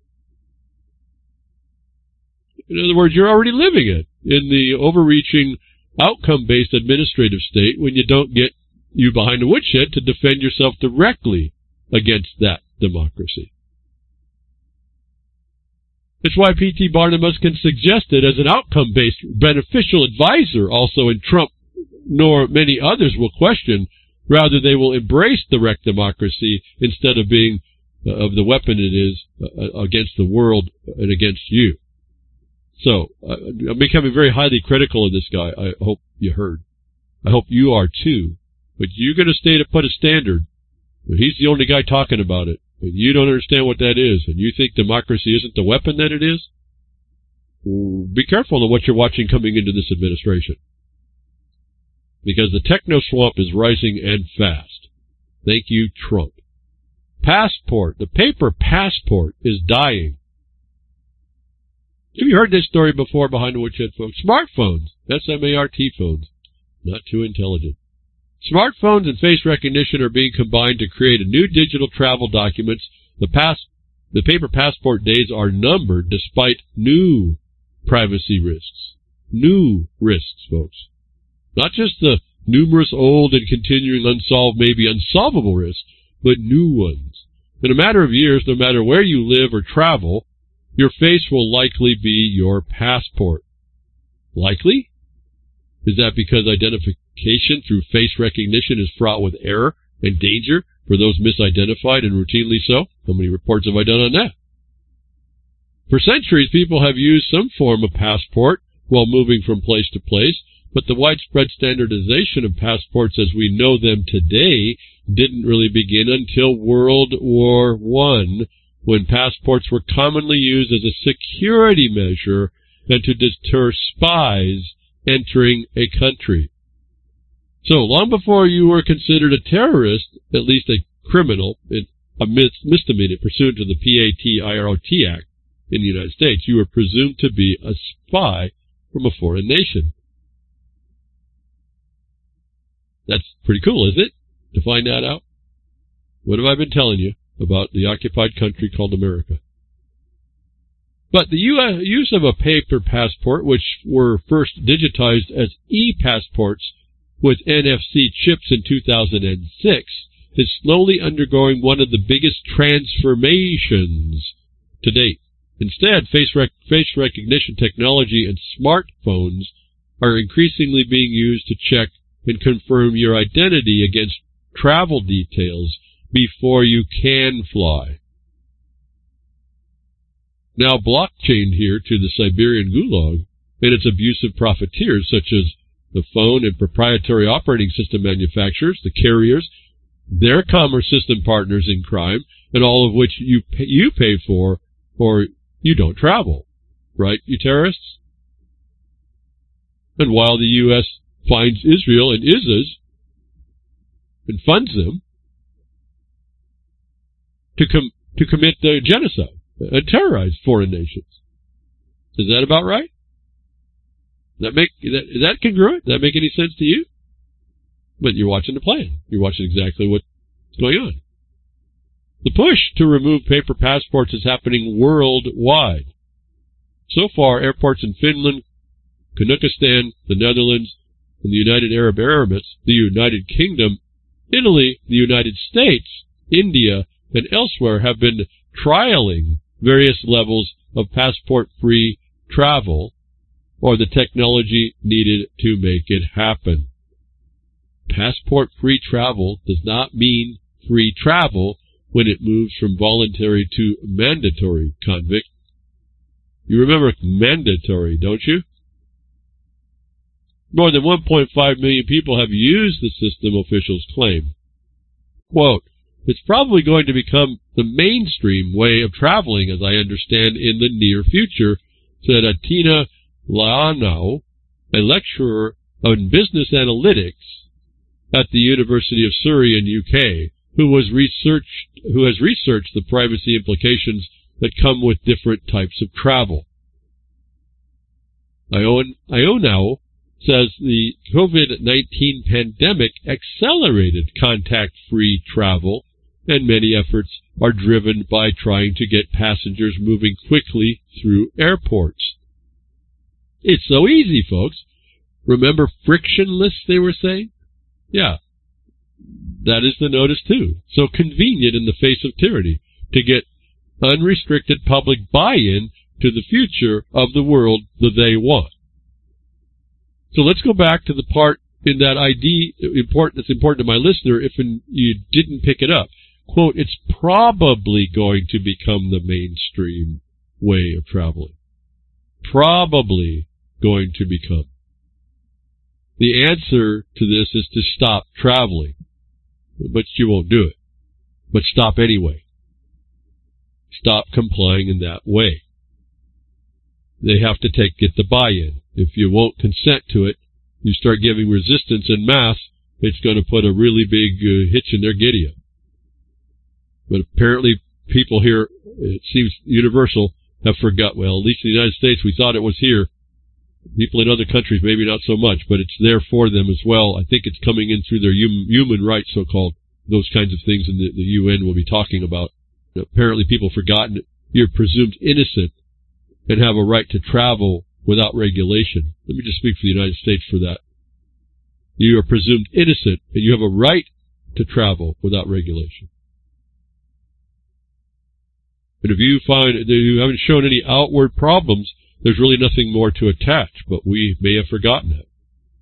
In other words, you're already living it in the overreaching, outcome-based administrative state when you don't get you behind the woodshed to defend yourself directly against that democracy. It's why P T Barnabas can suggest it as an outcome-based beneficial advisor also in Trump, nor many others will question. Rather, they will embrace direct democracy instead of being uh, of the weapon it is uh, against the world and against you. So, uh, I'm becoming very highly critical of this guy. I hope you heard. I hope you are too. But you're going to stay to put a standard. But he's the only guy talking about it. And you don't understand what that is. And you think democracy isn't the weapon that it is? Be careful of what you're watching coming into this administration. Because the techno swamp is rising and fast. Thank you, Trump. Passport. The paper passport is dying. Have you heard this story before behind the woodshed, folks? Smartphones. S M A R T phones. Not too intelligent. Smartphones and face recognition are being combined to create a new digital travel documents. The pass, the paper passport days are numbered despite new privacy risks. New risks, folks. Not just the numerous old and continuing unsolved, maybe unsolvable risks, but new ones. In a matter of years, no matter where you live or travel, your face will likely be your passport. Likely? Is that because identification through face recognition is fraught with error and danger for those misidentified, and routinely so? How many reports have I done on that? For centuries, people have used some form of passport while moving from place to place, but the widespread standardization of passports as we know them today didn't really begin until World War One, when passports were commonly used as a security measure and to deter spies entering a country. So, long before you were considered a terrorist, at least a criminal, a misdemeanor pursuant to the P A T I R O T Act in the United States, you were presumed to be a spy from a foreign nation. That's pretty cool, isn't it, to find that out? What have I been telling you about the occupied country called America? But the use of a paper passport, which were first digitized as e-passports with N F C chips in two thousand six, is slowly undergoing one of the biggest transformations to date. Instead, face, rec- face recognition technology and smartphones are increasingly being used to check and confirm your identity against travel details before you can fly. now blockchained here to the Siberian Gulag and its abusive profiteers such as the phone and proprietary operating system manufacturers, the carriers, their commerce system partners in crime, and all of which you pay, you pay for or you don't travel. Right, you terrorists? And while the U S finds Israel and ISIS and funds them to com to commit uh, genocide and terrorize foreign nations. Is that about right? That make that is that congruent? Does that make any sense to you? But you're watching the plan. You're watching exactly what's going on. The push to remove paper passports is happening worldwide. So far, airports in Finland, Kazakhstan, the Netherlands, and the United Arab Emirates, the United Kingdom, Italy, the United States, India, and elsewhere have been trialing various levels of passport-free travel or the technology needed to make it happen. Passport-free travel does not mean free travel when it moves from voluntary to mandatory, convict. You remember mandatory, don't you? More than one point five million people have used the system, officials claim. Quote, it's probably going to become the mainstream way of traveling, as I understand, in the near future, said Atina Laanau, a lecturer on business analytics at the University of Surrey in U K, who was researched, who has researched the privacy implications that come with different types of travel. Ionau says the COVID nineteen pandemic accelerated contact-free travel, and many efforts are driven by trying to get passengers moving quickly through airports. It's so easy, folks. Remember frictionless, they were saying? Yeah, that is the notice too. So convenient in the face of tyranny to get unrestricted public buy-in to the future of the world that they want. So let's go back to the part in that I D important, that's important to my listener if in, you didn't pick it up. Quote, it's probably going to become the mainstream way of traveling. Probably going to become. The answer to this is to stop traveling. But you won't do it. But stop anyway. Stop complying in that way. They have to take get the buy-in. If you won't consent to it, you start giving resistance en masse, it's going to put a really big uh, hitch in their giddy-up. But apparently people here, it seems universal, have forgot. Well, at least in the United States, we thought it was here. People in other countries, maybe not so much, but it's there for them as well. I think it's coming in through their hum, human rights, so-called, those kinds of things in the, the U N will be talking about. Apparently people have forgotten you're presumed innocent and have a right to travel without regulation. Let me just speak for the United States for that. You are presumed innocent and you have a right to travel without regulation. And if you find that you haven't shown any outward problems, there's really nothing more to attach, but we may have forgotten it.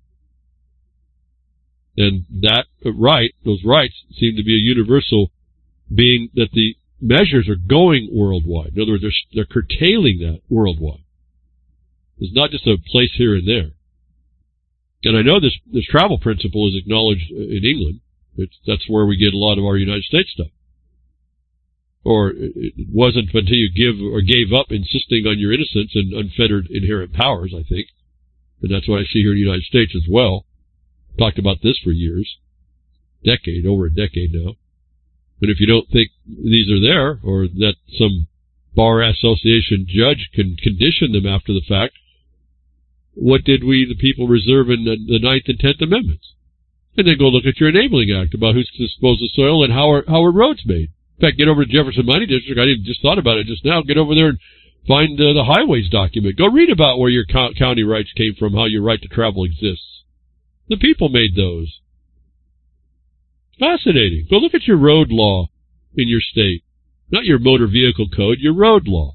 And that right, those rights seem to be a universal, being that the measures are going worldwide. In other words, they're, they're curtailing that worldwide. It's not just a place here and there. And I know this, this travel principle is acknowledged in England. It's, that's where we get a lot of our United States stuff. Or it wasn't until you give or gave up insisting on your innocence and unfettered inherent powers, I think. And that's what I see here in the United States as well. Talked about this for years. Decade, over a decade now. But if you don't think these are there, or that some bar association judge can condition them after the fact, what did we, the people, reserve in the, the Ninth and Tenth Amendments? And then go look at your Enabling Act about who's to dispose of soil and how are, how are roads made. In fact, get over to Jefferson Mining District. I just thought about it just now. Get over there and find uh, the highways document. Go read about where your co county rights came from, how your right to travel exists. The people made those. Fascinating. Go look at your road law in your state. Not your motor vehicle code, your road law.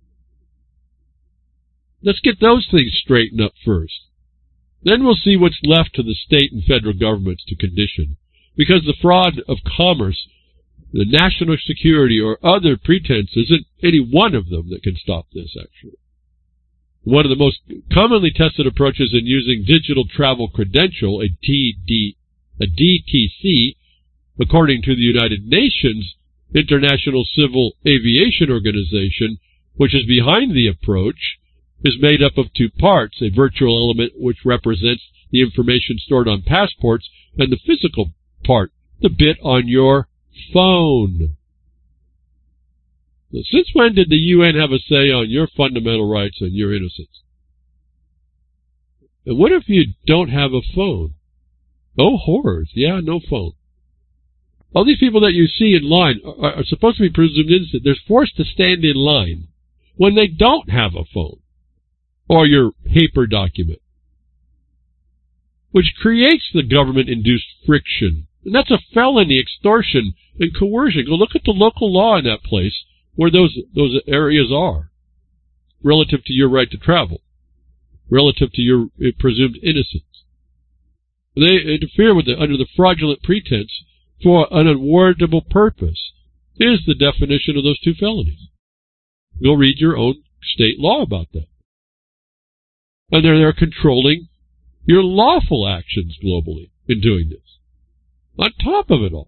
Let's get those things straightened up first. Then we'll see what's left to the state and federal governments to condition. Because the fraud of commerce the national security or other pretense isn't any one of them that can stop this, actually. One of the most commonly tested approaches in using digital travel credential, a T D, a D T C, according to the United Nations International Civil Aviation Organization, which is behind the approach, is made up of two parts, a virtual element which represents the information stored on passports, and the physical part, the bit on your phone. Since when did the U N have a say on your fundamental rights and your innocence? And what if you don't have a phone? Oh, horrors. Yeah, no phone. All these people that you see in line are, are supposed to be presumed innocent. They're forced to stand in line when they don't have a phone or your paper document, which creates the government-induced friction. And that's a felony, extortion, and coercion. Go look at the local law in that place where those those areas are, relative to your right to travel, relative to your presumed innocence. They interfere with it under the fraudulent pretense for an unwarrantable purpose is the definition of those two felonies. Go read your own state law about that. And they're, they're controlling your lawful actions globally in doing this. On top of it all,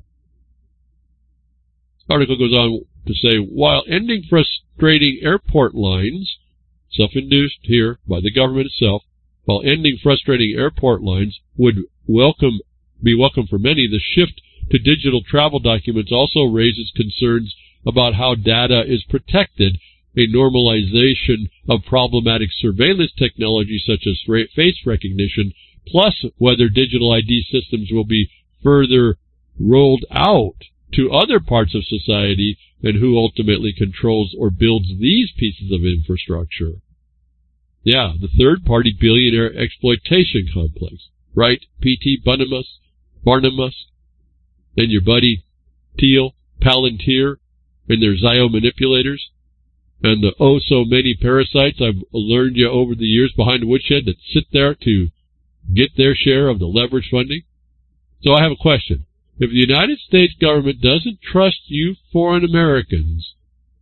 this article goes on to say, while ending frustrating airport lines, self-induced here by the government itself, while ending frustrating airport lines would welcome be welcome for many, the shift to digital travel documents also raises concerns about how data is protected, a normalization of problematic surveillance technology such as face recognition, plus whether digital I D systems will be further rolled out to other parts of society and who ultimately controls or builds these pieces of infrastructure. Yeah, the third-party billionaire exploitation complex. Right, P T Barnabas, Barnabas, and your buddy Teal, Palantir, and their Zio manipulators, and the oh-so-many parasites I've learned you over the years behind the woodshed that sit there to get their share of the leverage funding. So I have a question. If the United States government doesn't trust you foreign Americans,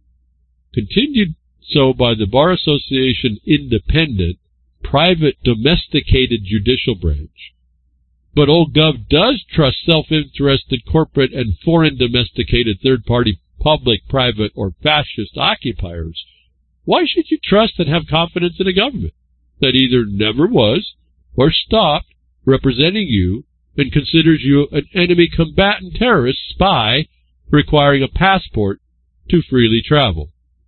continued so by the Bar Association independent, private, domesticated judicial branch, but old Gov does trust self-interested corporate and foreign domesticated third-party public, private, or fascist occupiers, why should you trust and have confidence in a government that either never was or stopped representing you and considers you an enemy combatant terrorist spy requiring a passport to freely travel?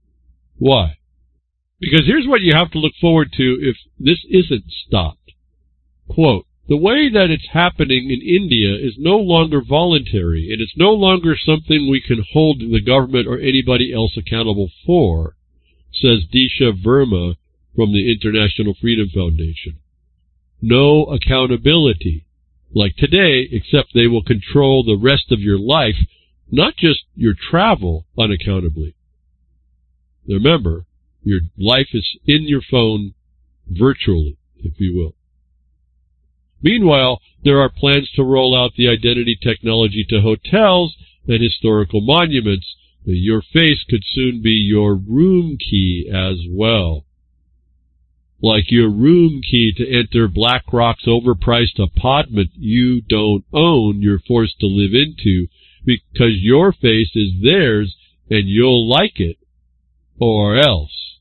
Why? Because here's what you have to look forward to if this isn't stopped. Quote, the way that it's happening in India is no longer voluntary, and it's no longer something we can hold the government or anybody else accountable for, says Disha Verma from the International Freedom Foundation. No accountability. Like today, except they will control the rest of your life, not just your travel unaccountably. Remember, your life is in your phone virtually, if you will. Meanwhile, there are plans to roll out the identity technology to hotels and historical monuments. Your face could soon be your room key as well. Like your room key to enter BlackRock's overpriced apartment you don't own, you're forced to live into, because your face is theirs and you'll like it, or else.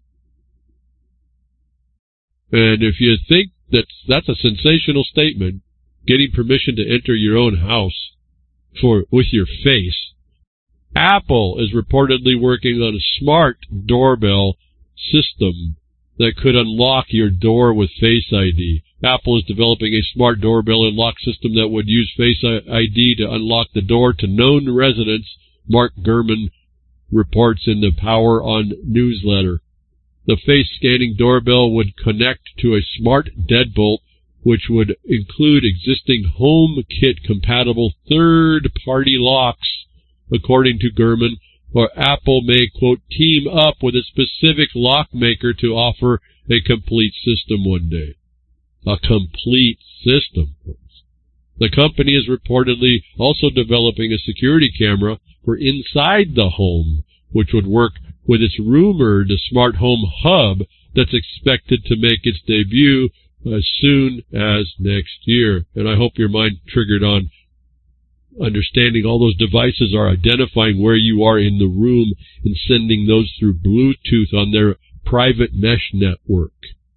And if you think that's, that's a sensational statement, getting permission to enter your own house for with your face, Apple is reportedly working on a smart doorbell system that could unlock your door with Face I D. Apple is developing a smart doorbell and lock system that would use Face I D to unlock the door to known residents, Mark Gurman reports in the Power On newsletter. The face-scanning doorbell would connect to a smart deadbolt, which would include existing HomeKit-compatible third-party locks, according to Gurman, or Apple may, quote, team up with a specific lock maker to offer a complete system one day. A complete system. The company is reportedly also developing a security camera for inside the home, which would work with its rumored smart home hub that's expected to make its debut as soon as next year. And I hope your mind triggered on understanding all those devices are identifying where you are in the room and sending those through Bluetooth on their private mesh network.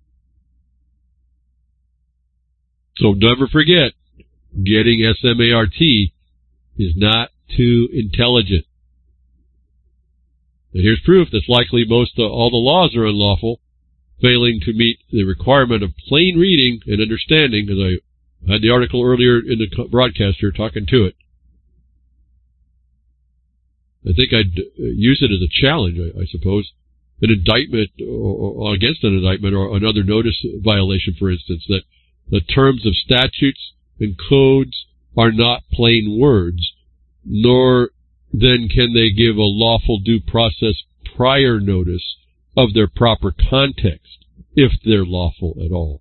So never forget, getting SMART is not too intelligent. And here's proof that's likely most uh, all the laws are unlawful, failing to meet the requirement of plain reading and understanding, as I had the article earlier in the broadcast here talking to it. I think I'd use it as a challenge, I, I suppose. An indictment or, or against an indictment or another notice violation, for instance, that the terms of statutes and codes are not plain words, nor then can they give a lawful due process prior notice of their proper context, if they're lawful at all.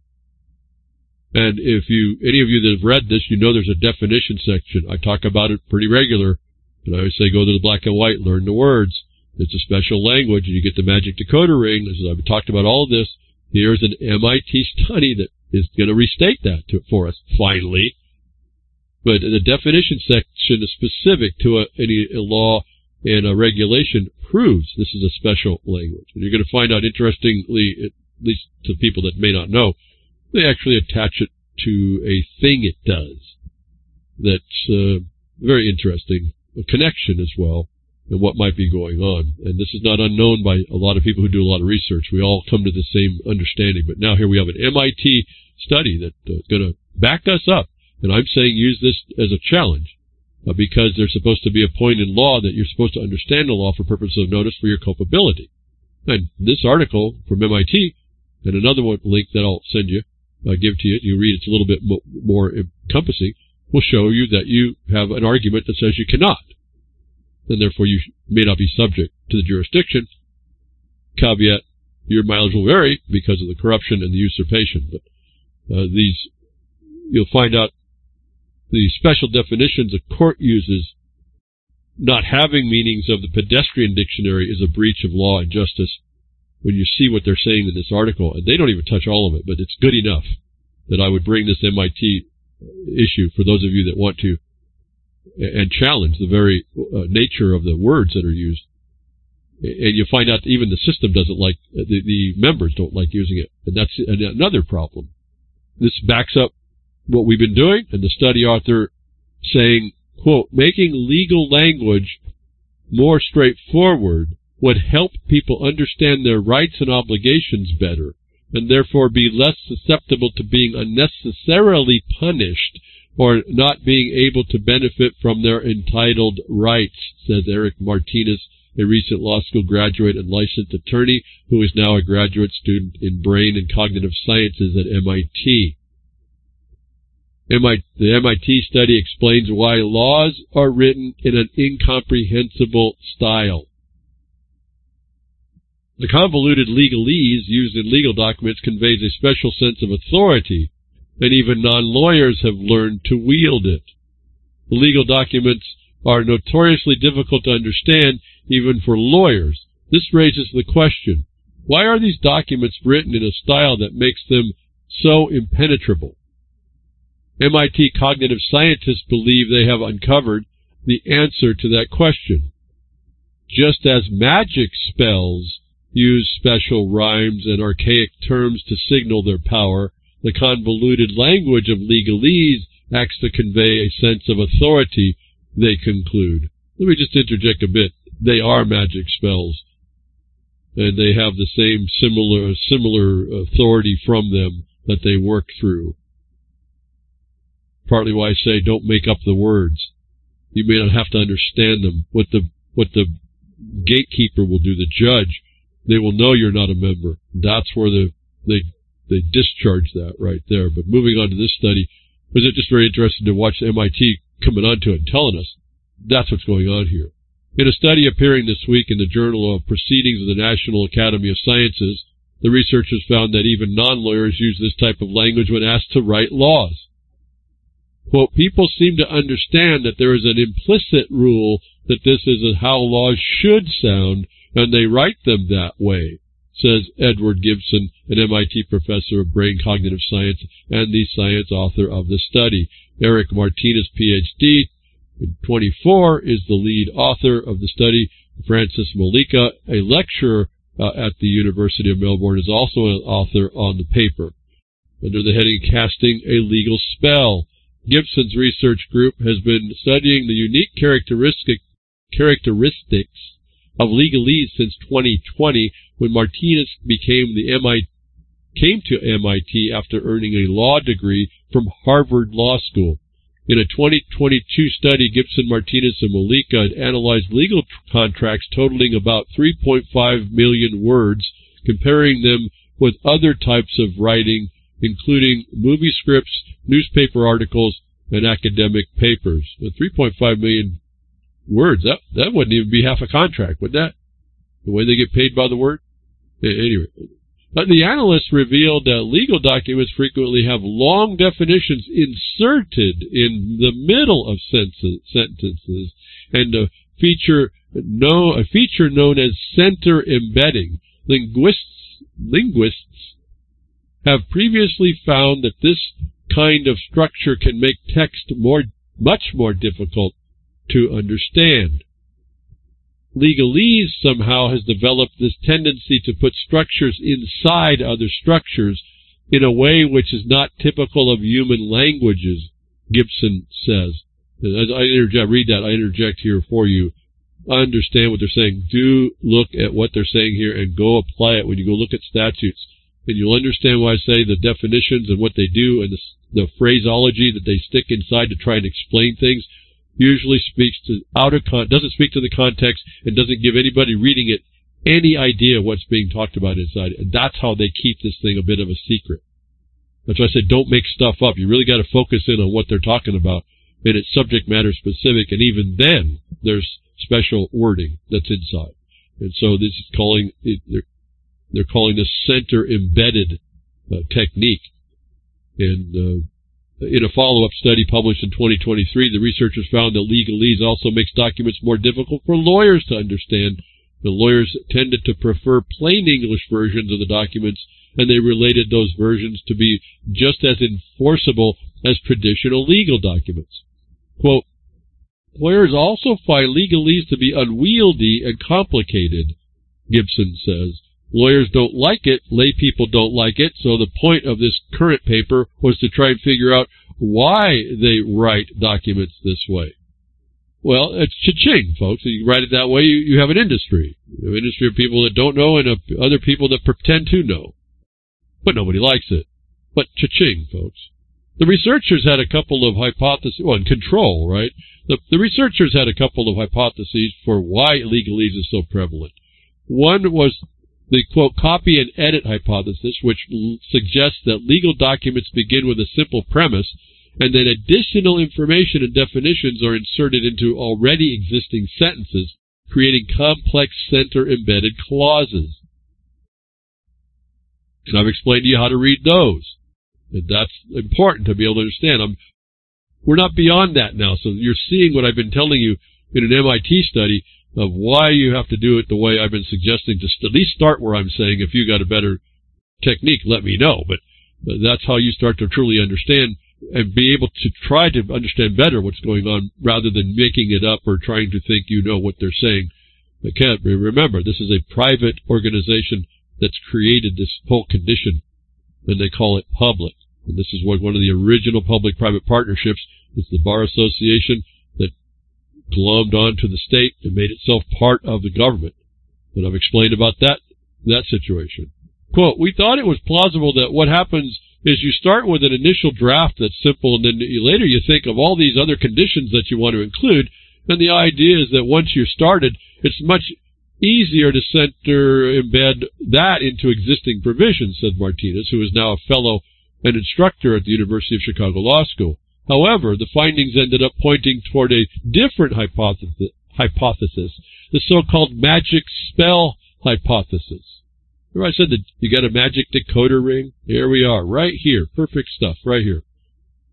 And if you, any of you that have read this, you know there's a definition section. I talk about it pretty regular, and I always say go to the black and white, learn the words. It's a special language, and you get the magic decoder ring. As I've talked about all of this, here's an M I T study that is going to restate that to, for us, finally. But the definition section is specific to a, any a law and a regulation proves this is a special language. And you're going to find out, interestingly, at least to people that may not know, they actually attach it to a thing it does. That's uh, very interesting. A connection as well, and what might be going on. And this is not unknown by a lot of people who do a lot of research. We all come to the same understanding. But now here we have an M I T study that's uh, going to back us up. And I'm saying use this as a challenge uh, because there's supposed to be a point in law that you're supposed to understand the law for purposes of notice for your culpability. And this article from M I T and another one link that I'll send you, uh, give to you, you read it's a little bit mo more encompassing, will show you that you have an argument that says you cannot. And therefore you may not be subject to the jurisdiction. Caveat, your mileage will vary because of the corruption and the usurpation. But uh, these, you'll find out the special definitions a court uses not having meanings of the pedestrian dictionary is a breach of law and justice when you see what they're saying in this article. And they don't even touch all of it, but it's good enough that I would bring this M I T issue for those of you that want to and challenge the very uh, nature of the words that are used. And you find out even the system doesn't like, the, the members don't like using it. And that's another problem. This backs up what we've been doing, and the study author saying, quote, making legal language more straightforward would help people understand their rights and obligations better, and therefore be less susceptible to being unnecessarily punished or not being able to benefit from their entitled rights, says Eric Martinez, a recent law school graduate and licensed attorney who is now a graduate student in brain and cognitive sciences at M I T. M I T the M I T study explains why laws are written in an incomprehensible style. The convoluted legalese used in legal documents conveys a special sense of authority, and even non-lawyers have learned to wield it. The legal documents are notoriously difficult to understand, even for lawyers. This raises the question, why are these documents written in a style that makes them so impenetrable? M I T cognitive scientists believe they have uncovered the answer to that question. Just as magic spells use special rhymes and archaic terms to signal their power, the convoluted language of legalese acts to convey a sense of authority, they conclude. Let me just interject a bit. They are magic spells, and they have the same similar similar authority from them that they work through. Partly why I say don't make up the words. You may not have to understand them. What the what the gatekeeper will do, the judge, they will know you're not a member. That's where the they they discharge that right there. But moving on to this study, was it just very interesting to watch M I T coming onto it and telling us that's what's going on here. In a study appearing this week in the Journal of Proceedings of the National Academy of Sciences, the researchers found that even non-lawyers use this type of language when asked to write laws. Quote, people seem to understand that there is an implicit rule that this is how laws should sound, and they write them that way, says Edward Gibson, an M I T professor of brain cognitive science and the science author of the study. Eric Martinez, P H D, twenty-four, is the lead author of the study. Francis Mollica, a lecturer uh, at the University of Melbourne, is also an author on the paper. Under the heading Casting a Legal Spell, Gibson's research group has been studying the unique characteristic, characteristics of legalese since twenty twenty, when Martinez became the M I T, came to M I T after earning a law degree from Harvard Law School. In a twenty twenty-two study, Gibson, Martinez, and Mollica had analyzed legal contracts totaling about three point five million words, comparing them with other types of writing, including movie scripts, newspaper articles, and academic papers. The three point five million words, that, that wouldn't even be half a contract, would that? The way they get paid by the word? Anyway, the analysts revealed that legal documents frequently have long definitions inserted in the middle of sentences, and a feature, no, a feature known as center embedding. Linguists, linguists have previously found that this kind of structure can make text more, much more difficult to understand. Legalese somehow has developed this tendency to put structures inside other structures in a way which is not typical of human languages, Gibson says. As I interject, read that, I interject here for you. Understand what they're saying. Do look at what they're saying here and go apply it when you go look at statutes. And you'll understand why I say the definitions and what they do and the, the phraseology that they stick inside to try and explain things usually speaks to out of con doesn't speak to the context and doesn't give anybody reading it any idea what's being talked about inside. And that's how they keep this thing a bit of a secret. That's why I said don't make stuff up. You really got to focus in on what they're talking about, and it's subject matter specific. And even then, there's special wording that's inside. And so this is calling it, they're, they're calling this center embedded uh, technique. And uh, in a follow-up study published in twenty twenty-three, the researchers found that legalese also makes documents more difficult for lawyers to understand. The lawyers tended to prefer plain English versions of the documents, and they related those versions to be just as enforceable as traditional legal documents. Quote, lawyers also find legalese to be unwieldy and complicated, Gibson says. Lawyers don't like it, lay people don't like it, so the point of this current paper was to try and figure out why they write documents this way. Well, it's cha-ching, folks. If you write it that way, you, you have an industry. You have an industry of people that don't know and of other people that pretend to know. But nobody likes it. But cha-ching, folks. The researchers had a couple of hypotheses, well, in control, right? The, the researchers had a couple of hypotheses for why legalese is so prevalent. One was the, quote, copy and edit hypothesis, which l- suggests that legal documents begin with a simple premise, and then additional information and definitions are inserted into already existing sentences, creating complex center-embedded clauses. And I've explained to you how to read those. And that's important to be able to understand. I'm, we're not beyond that now, so you're seeing what I've been telling you in an M I T study of why you have to do it the way I've been suggesting, to at least start where I'm saying. If you got a better technique, let me know. But, but that's how you start to truly understand and be able to try to understand better what's going on rather than making it up or trying to think you know what they're saying. I can't remember, this is a private organization that's created this whole condition, and they call it public. And this is what one of the original public-private partnerships is, the Bar Association that glommed onto the state and made itself part of the government. And I've explained about that, that situation. Quote, we thought it was plausible that what happens is you start with an initial draft that's simple, and then later you think of all these other conditions that you want to include, and the idea is that once you're started, it's much easier to center, embed that into existing provisions, said Martinez, who is now a fellow and instructor at the University of Chicago Law School. However, the findings ended up pointing toward a different hypothesis, hypothesis, the so-called magic spell hypothesis. Remember I said that you got a magic decoder ring? Here we are, right here. Perfect stuff, right here.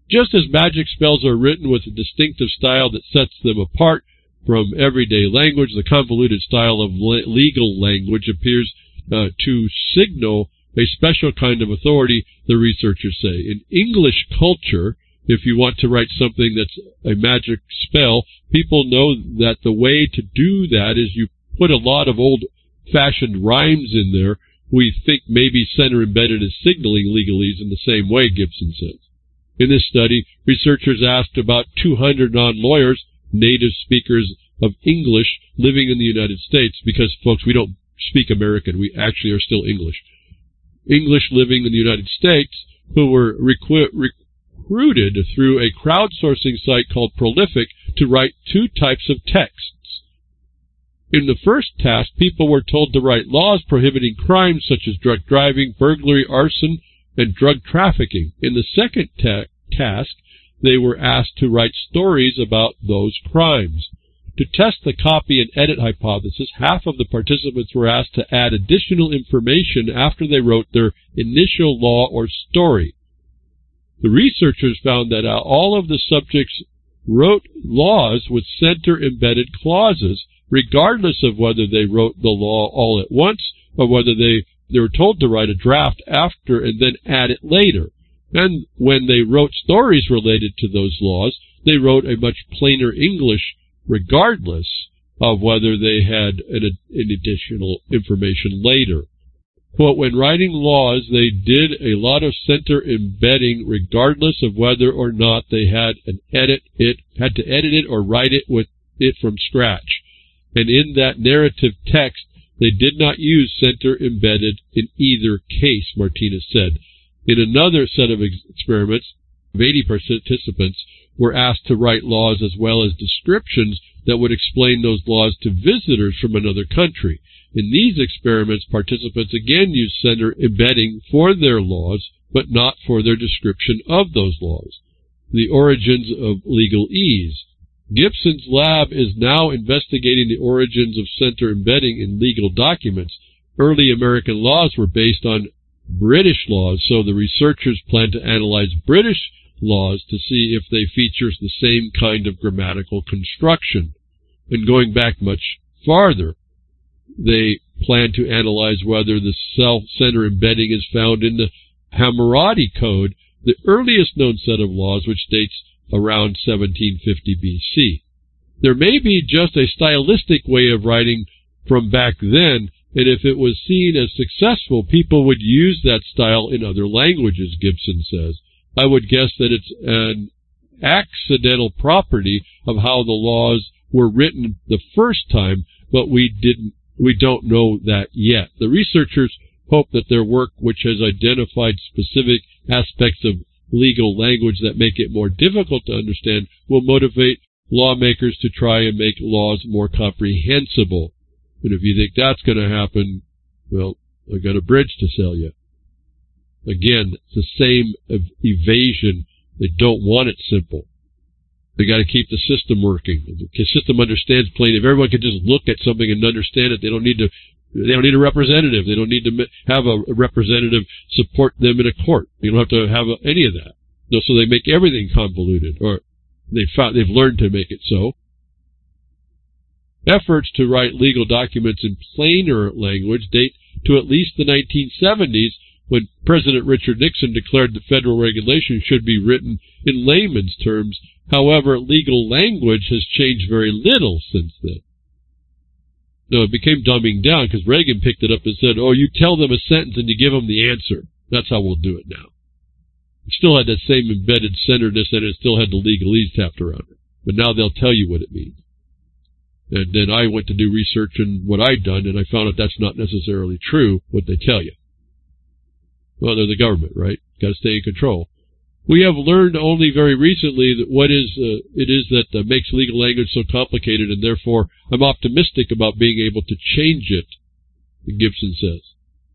Just as magic spells are written with a distinctive style that sets them apart from everyday language, the convoluted style of le- legal language appears uh, to signal a special kind of authority, the researchers say. In English culture, if you want to write something that's a magic spell, people know that the way to do that is you put a lot of old-fashioned rhymes in there. We think maybe center-embedded is signaling legalese in the same way, Gibson says. In this study, researchers asked about two hundred non-lawyers, native speakers of English, living in the United States, because, folks, we don't speak American. We actually are still English. English living in the United States, who were requ- recruited through a crowdsourcing site called Prolific to write two types of texts. In the first task, people were told to write laws prohibiting crimes such as drunk driving, burglary, arson, and drug trafficking. In the second ta- task, they were asked to write stories about those crimes. To test the copy and edit hypothesis, half of the participants were asked to add additional information after they wrote their initial law or story. The researchers found that all of the subjects wrote laws with center-embedded clauses, regardless of whether they wrote the law all at once or whether they, they were told to write a draft after and then add it later. And when they wrote stories related to those laws, they wrote a much plainer English regardless of whether they had an, an additional information later. Quote, when writing laws, they did a lot of center embedding regardless of whether or not they had an edit it, had to edit it or write it with it from scratch. And in that narrative text, they did not use center embedded in either case, Martinez said. In another set of ex- experiments, eighty participants were asked to write laws as well as descriptions that would explain those laws to visitors from another country. In these experiments, participants again used center embedding for their laws, but not for their description of those laws. The origins of legalese. Gibson's lab is now investigating the origins of center embedding in legal documents. Early American laws were based on British laws, so the researchers plan to analyze British laws to see if they feature the same kind of grammatical construction. And going back much farther, they plan to analyze whether the self-center embedding is found in the Hammurabi Code, the earliest known set of laws, which dates around seventeen fifty B C. There may be just a stylistic way of writing from back then, and if it was seen as successful, people would use that style in other languages, Gibson says. I would guess that it's an accidental property of how the laws were written the first time, but we didn't, we don't know that yet. The researchers hope that their work, which has identified specific aspects of legal language that make it more difficult to understand, will motivate lawmakers to try and make laws more comprehensible. And if you think that's going to happen, well, I got a bridge to sell you. Again, it's the same ev- evasion. They don't want it simple. They got to keep the system working. The system understands plain. If everyone can just look at something and understand it, they don't need to. They don't need a representative. They don't need to have a representative support them in a court. You don't have to have any of that. So they make everything convoluted, or they found they've learned to make it so. Efforts to write legal documents in plainer language date to at least the nineteen seventies, when President Richard Nixon declared that federal regulation should be written in layman's terms. However, legal language has changed very little since then. No, it became dumbing down because Reagan picked it up and said, oh, you tell them a sentence and you give them the answer. That's how we'll do it now. It still had that same embedded centeredness, and it still had the legalese tapped around it. But now they'll tell you what it means. And then I went to do research in what I'd done, and I found out that's not necessarily true, what they tell you. Well, they're the government, right? Got to stay in control. We have learned only very recently that what is uh, it is that uh, makes legal language so complicated, and therefore I'm optimistic about being able to change it, Gibson says.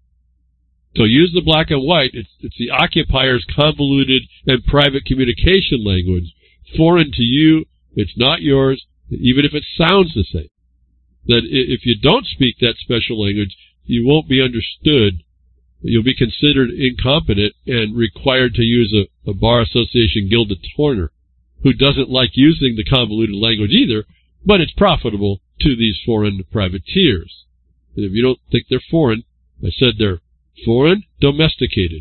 So use the black and white. It's, it's the occupier's convoluted and private communication language. Foreign to you, it's not yours, even if it sounds the same. That if you don't speak that special language, you won't be understood you'll be considered incompetent and required to use a, a bar association guild attorney who doesn't like using the convoluted language either, but it's profitable to these foreign privateers. And if you don't think they're foreign, I said they're foreign domesticated.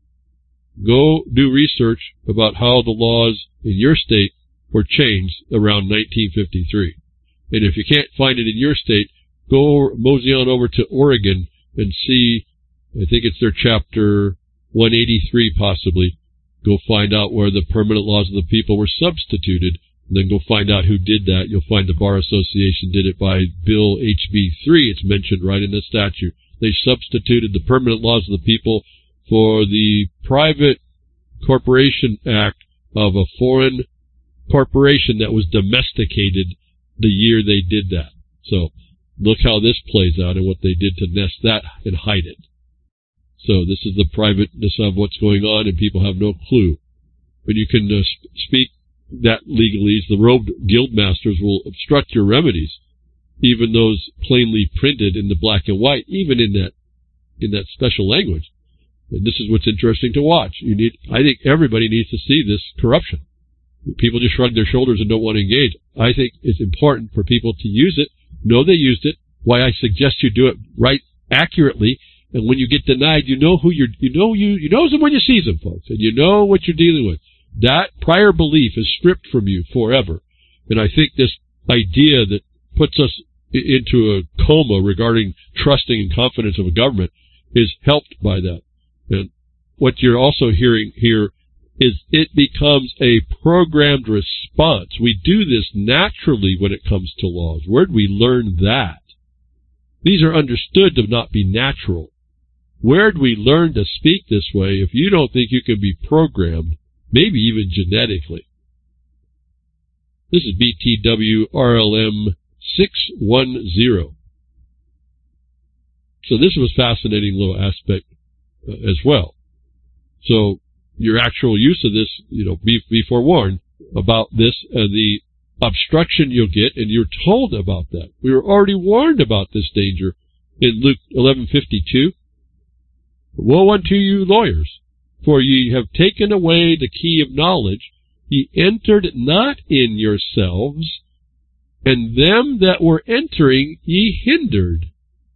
Go do research about how the laws in your state were changed around nineteen fifty-three. And if you can't find it in your state, go mosey on over to Oregon and see, I think it's their chapter one eighty-three possibly. Go find out where the permanent laws of the people were substituted, and then go find out who did that. You'll find the Bar Association did it by Bill H B three. It's mentioned right in the statute. They substituted the permanent laws of the people for the Private Corporation Act of a foreign corporation that was domesticated the year they did that. So look how this plays out and what they did to nest that and hide it. So this is the privateness of what's going on, and people have no clue. But you can uh, sp- speak that legalese. The robed guildmasters will obstruct your remedies, even those plainly printed in the black and white, even in that in that special language. And this is what's interesting to watch. You need, I think everybody needs to see this corruption. People just shrug their shoulders and don't want to engage. I think it's important for people to use it, know they used it, why I suggest you do it right accurately, and when you get denied, you know who you're, you know you, you know them when you see them, folks, and you know what you're dealing with. That prior belief is stripped from you forever. And I think this idea that puts us into a coma regarding trusting and confidence of a government is helped by that. And what you're also hearing here is it becomes a programmed response. We do this naturally when it comes to laws. Where'd we learn that? These are understood to not be natural. Where'd we learn to speak this way if you don't think you can be programmed, maybe even genetically? This is B T W R L M six one zero. So this was a fascinating little aspect uh, as well. So your actual use of this, you know, be, be forewarned about this, uh, the obstruction you'll get, and you're told about that. We were already warned about this danger in Luke eleven fifty-two. Woe unto you lawyers, for ye have taken away the key of knowledge. Ye entered not in yourselves, and them that were entering ye hindered.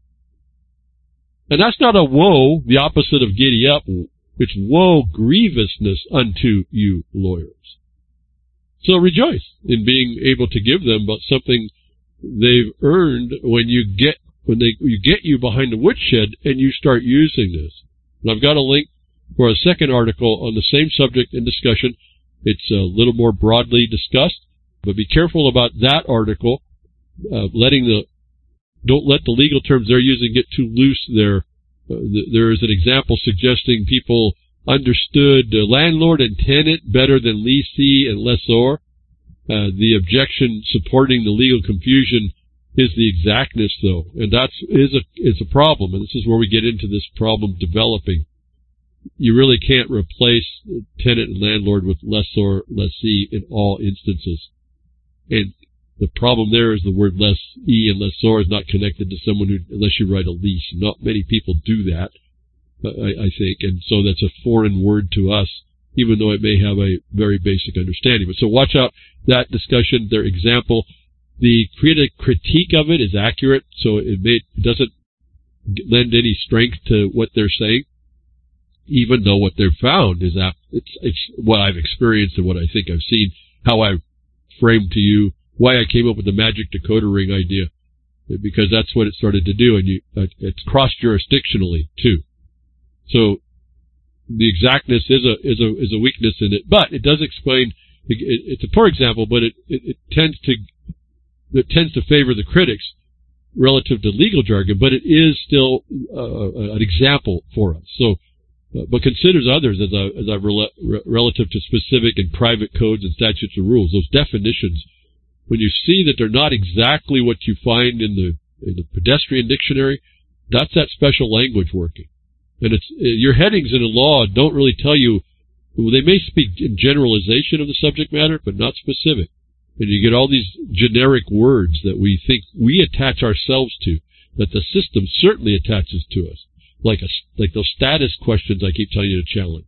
And that's not a woe, the opposite of giddy up. It's woe, grievousness unto you lawyers. So rejoice in being able to give them about something they've earned when you get when they you get you behind the woodshed and you start using this. And I've got a link for a second article on the same subject and discussion. It's a little more broadly discussed, but be careful about that article. Uh, letting the don't let the legal terms they're using get too loose there. Uh, th- there is an example suggesting people understood uh, landlord and tenant better than leasee and lessor. Uh, the objection supporting the legal confusion is the exactness, though, and that's is a is a problem. And this is where we get into this problem developing. You really can't replace tenant and landlord with lessor, lessee in all instances. And the problem there is the word lessee and lessor is not connected to someone who, unless you write a lease. Not many people do that, I, I think, and so that's a foreign word to us, even though it may have a very basic understanding. But so watch out that discussion, their example. The critique of it is accurate, so it, may, it doesn't lend any strength to what they're saying, even though what they've found is that it's, it's what I've experienced and what I think I've seen, how I framed to you why I came up with the magic decoder ring idea, because that's what it started to do, and you, uh, it's cross-jurisdictionally too. So the exactness is a is a is a weakness in it, but it does explain. It, it, it's a poor example, but it, it, it tends to it tends to favor the critics relative to legal jargon, but it is still uh, an example for us. So, uh, but considers others as I as I rel- re- relative to specific and private codes and statutes and rules. Those definitions, when you see that they're not exactly what you find in the in the pedestrian dictionary, that's that special language working. And it's your headings in a law don't really tell you. Well, they may speak in generalization of the subject matter, but not specific. And you get all these generic words that we think we attach ourselves to, that the system certainly attaches to us. like a, like those status questions I keep telling you to challenge.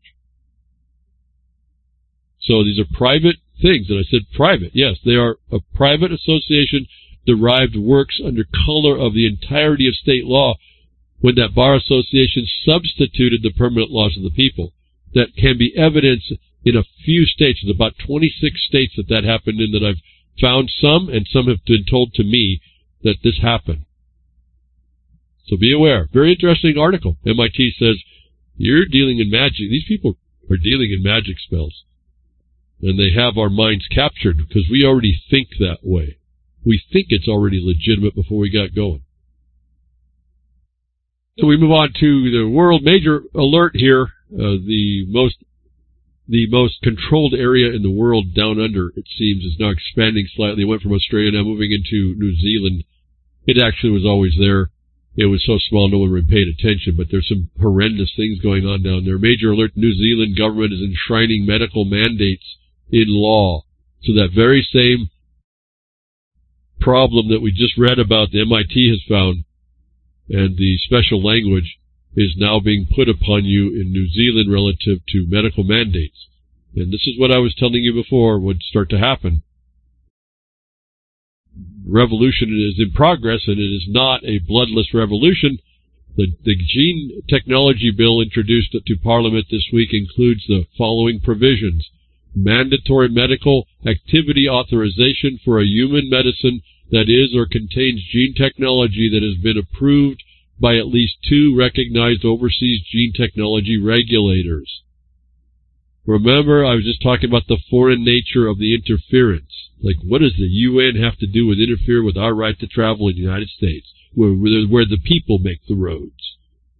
So these are private things, and I said private. Yes, they are a private association derived works under color of the entirety of state law when that bar association substituted the permanent laws of the people. That can be evidenced in a few states. There's about twenty-six states that that happened in that I've found some, and some have been told to me that this happened. So be aware. Very interesting article. M I T says, you're dealing in magic. These people are dealing in magic spells. And they have our minds captured because we already think that way. We think it's already legitimate before we got going. So we move on to the world major alert here. Uh, the most the most controlled area in the world down under, it seems, is now expanding slightly. It went from Australia, now moving into New Zealand. It actually was always there. It was so small no one really paid attention, but there's some horrendous things going on down there. Major alert, New Zealand government is enshrining medical mandates in law. So that very same problem that we just read about, the M I T has found, and the special language is now being put upon you in New Zealand relative to medical mandates. And this is what I was telling you before would start to happen. Revolution is in progress, and it is not a bloodless revolution. The, the gene technology bill introduced to Parliament this week includes the following provisions. Mandatory medical activity authorization for a human medicine that is or contains gene technology that has been approved by at least two recognized overseas gene technology regulators. Remember, I was just talking about the foreign nature of the interference. Like, what does the U N have to do with interfere with our right to travel in the United States, where, where the people make the roads?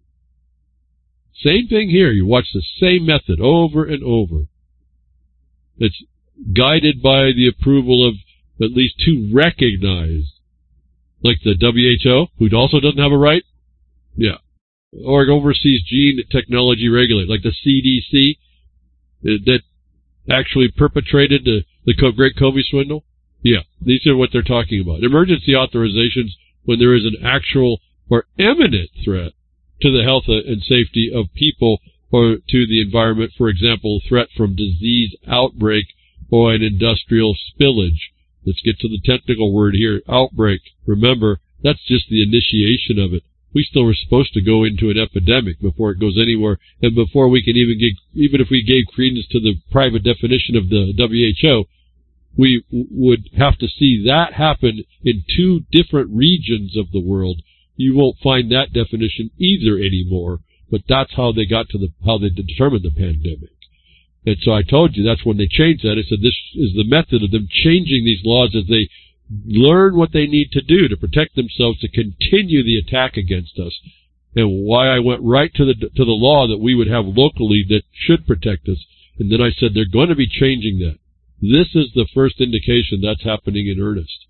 Same thing here. You watch the same method over and over. It's guided by the approval of at least two recognized, like the W H O, who also doesn't have a right. Yeah. Or overseas gene technology regulator, like the C D C, that actually perpetrated the, the Great COVID swindle. Yeah, these are what they're talking about. Emergency authorizations when there is an actual or imminent threat to the health and safety of people or to the environment, for example, threat from disease outbreak or an industrial spillage. Let's get to the technical word here, outbreak. Remember, that's just the initiation of it. We still were supposed to go into an epidemic before it goes anywhere, and before we can even get, even if we gave credence to the private definition of the W H O, we would have to see that happen in two different regions of the world. You won't find that definition either anymore. But that's how they got to the, how they determined the pandemic. And so I told you that's when they changed that. I said this is the method of them changing these laws as they learn what they need to do to protect themselves to continue the attack against us. And why I went right to the, to the law that we would have locally that should protect us. And then I said they're going to be changing that. This is the first indication that's happening in earnest.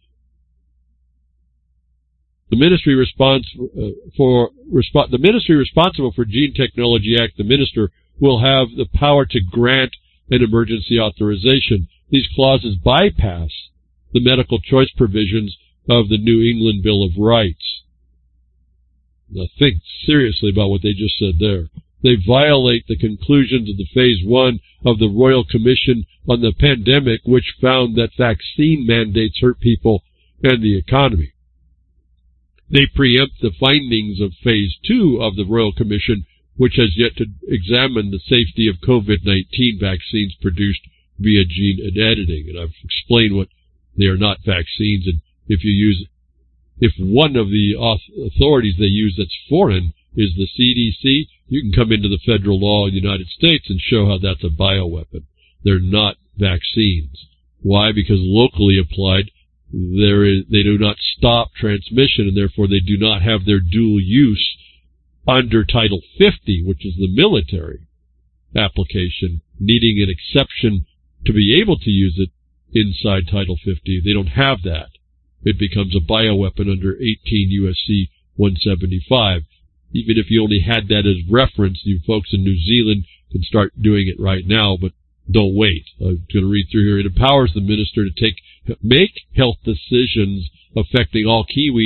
The ministry response uh, for resp- the ministry responsible for Gene Technology Act, the minister will have the power to grant an emergency authorization. These clauses bypass the medical choice provisions of the New England Bill of Rights. Now think seriously about what they just said there. They violate the conclusions of the Phase One of the Royal Commission on the Pandemic, which found that vaccine mandates hurt people and the economy. They preempt the findings of Phase Two of the Royal Commission, which has yet to examine the safety of COVID nineteen vaccines produced via gene editing. And I've explained what they are not vaccines. And if you use, if one of the authorities they use that's foreign is the C D C, you can come into the federal law in the United States and show how that's a bioweapon. They're not vaccines. Why? Because locally applied, there is, they do not stop transmission, and therefore they do not have their dual use under Title fifty, which is the military application, needing an exception to be able to use it inside Title fifty. They don't have that. It becomes a bioweapon under eighteen U S C one seventy-five. Even if you only had that as reference, you folks in New Zealand can start doing it right now, but don't wait. I'm going to read through here. It empowers the minister to take make health decisions affecting all Kiwis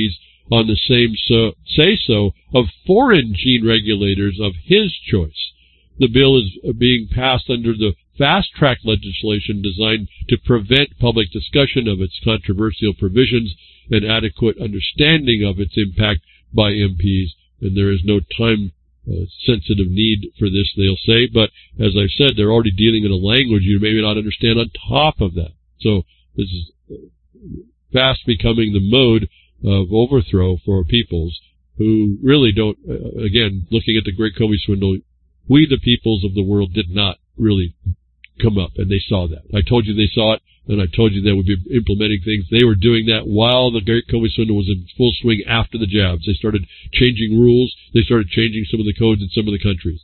on the same so, say-so of foreign gene regulators of his choice. The bill is being passed under the fast-track legislation designed to prevent public discussion of its controversial provisions and adequate understanding of its impact by M Ps. And there is no time-sensitive uh, need for this, they'll say. But as I've said, they're already dealing in a language you may not understand on top of that. So this is fast becoming the mode of overthrow for peoples who really don't, uh, again, looking at the Great Comey swindle, we the peoples of the world did not really come up, and they saw that. I told you they saw it, and I told you they would be implementing things. They were doing that while the Great Comey swindle was in full swing after the jabs. They started changing rules. They started changing some of the codes in some of the countries.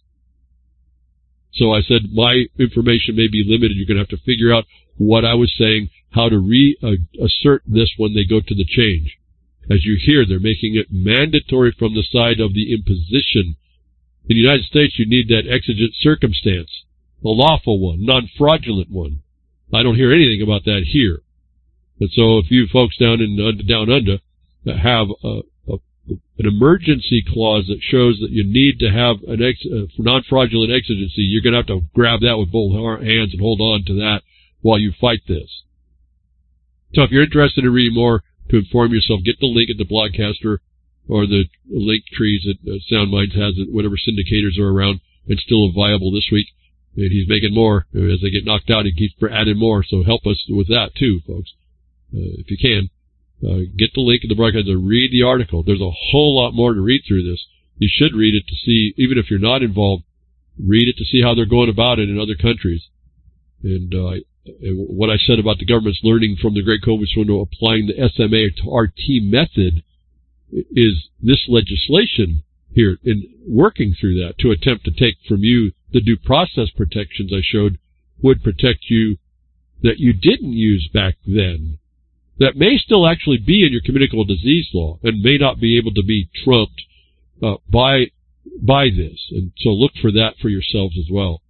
So I said my information may be limited. You're going to have to figure out what I was saying, how to reassert this when they go to the change. As you hear, they're making it mandatory from the side of the imposition. In the United States, you need that exigent circumstance, a lawful one, non-fraudulent one. I don't hear anything about that here. And so if you folks down in uh, down under have a, a, an emergency clause that shows that you need to have an ex, uh, non-fraudulent exigency, you're going to have to grab that with both hands and hold on to that while you fight this. So if you're interested in reading more to inform yourself, get the link at the Blogcaster or the link trees that uh, SoundMinds has, whatever syndicators are around, and still viable this week. And he's making more. As they get knocked out, he keeps adding more. So help us with that too, folks, uh, if you can. Uh, get the link in the broadcast and read the article. There's a whole lot more to read through this. You should read it to see, even if you're not involved, read it to see how they're going about it in other countries. And uh, what I said about the government's learning from the Great Comey swindle, applying the S M A to R T method, is this legislation here in working through that to attempt to take from you the due process protections I showed would protect you that you didn't use back then, that may still actually be in your communicable disease law and may not be able to be trumped uh, by by this. And so look for that for yourselves as well.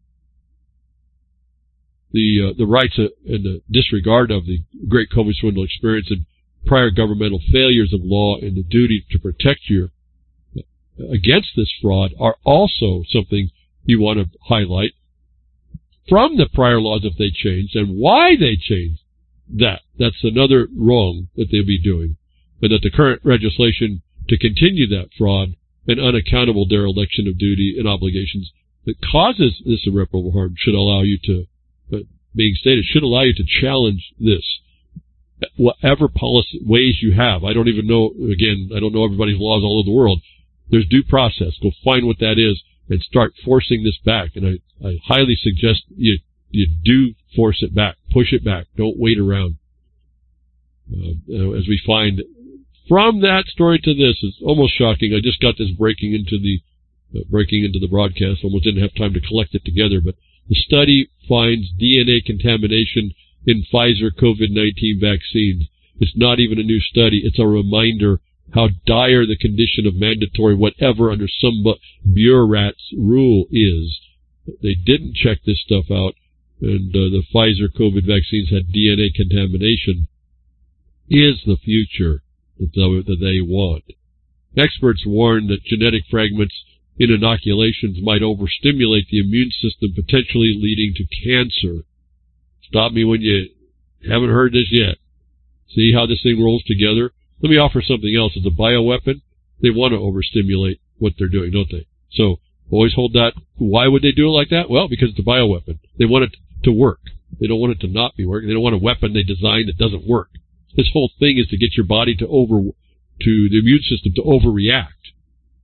The uh, the rights uh, and the disregard of the Great Comey swindle experience and prior governmental failures of law and the duty to protect you against this fraud are also something you want to highlight from the prior laws if they changed and why they changed that. That's another wrong that they'll be doing, and that the current legislation to continue that fraud and unaccountable dereliction of duty and obligations that causes this irreparable harm should allow you to, but being stated, should allow you to challenge this. Whatever policy ways you have. I don't even know, again, I don't know everybody's laws all over the world. There's due process. Go find what that is and start forcing this back. And I, I highly suggest you you do force it back. Push it back. Don't wait around. Uh, as we find from that story to this, it's almost shocking. I just got this breaking into the uh, breaking into the broadcast. Almost didn't have time to collect it together. But the study finds D N A contamination in Pfizer COVID nineteen vaccines. It's not even a new study. It's a reminder how dire the condition of mandatory whatever under some bureaucrat's rule is. They didn't check this stuff out, and uh, the Pfizer COVID vaccines had D N A contamination. Is the future that they want. Experts warn that genetic fragments in inoculations might overstimulate the immune system, potentially leading to cancer. Stop me when you haven't heard this yet. See how this thing rolls together? Let me offer something else. As a bioweapon, they want to overstimulate what they're doing, don't they? So always hold that. Why would they do it like that? Well, because it's a bioweapon. They want it to work. They don't want it to not be working. They don't want a weapon they design that doesn't work. This whole thing is to get your body to over, to the immune system to overreact.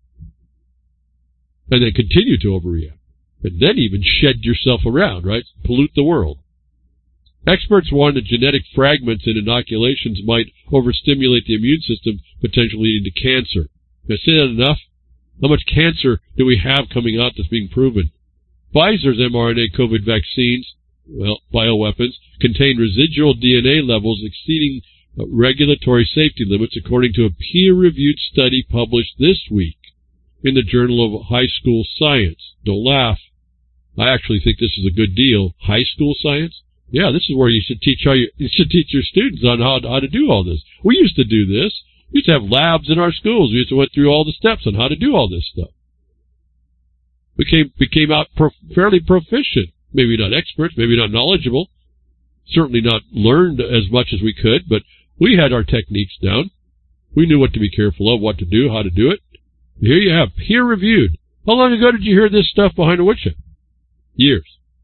And then continue to overreact. And then even shed yourself around, right? Pollute the world. Experts warn that genetic fragments in inoculations might overstimulate the immune system, potentially leading to cancer. Did I say that enough? How much cancer do we have coming out that's being proven? Pfizer's mRNA COVID vaccines, well, bioweapons, contain residual D N A levels exceeding regulatory safety limits, according to a peer-reviewed study published this week in the Journal of High School Science. Don't laugh. I actually think this is a good deal. High school science? Yeah, this is where you should teach how you, you should teach your students on how, how to do all this. We used to do this. We used to have labs in our schools. We used to went through all the steps on how to do all this stuff. We came, we came out pro, fairly proficient. Maybe not experts, maybe not knowledgeable, certainly not learned as much as we could, but we had our techniques down. We knew what to be careful of, what to do, how to do it. Here you have, peer-reviewed. How long ago did you hear this stuff behind a woodshed? Years.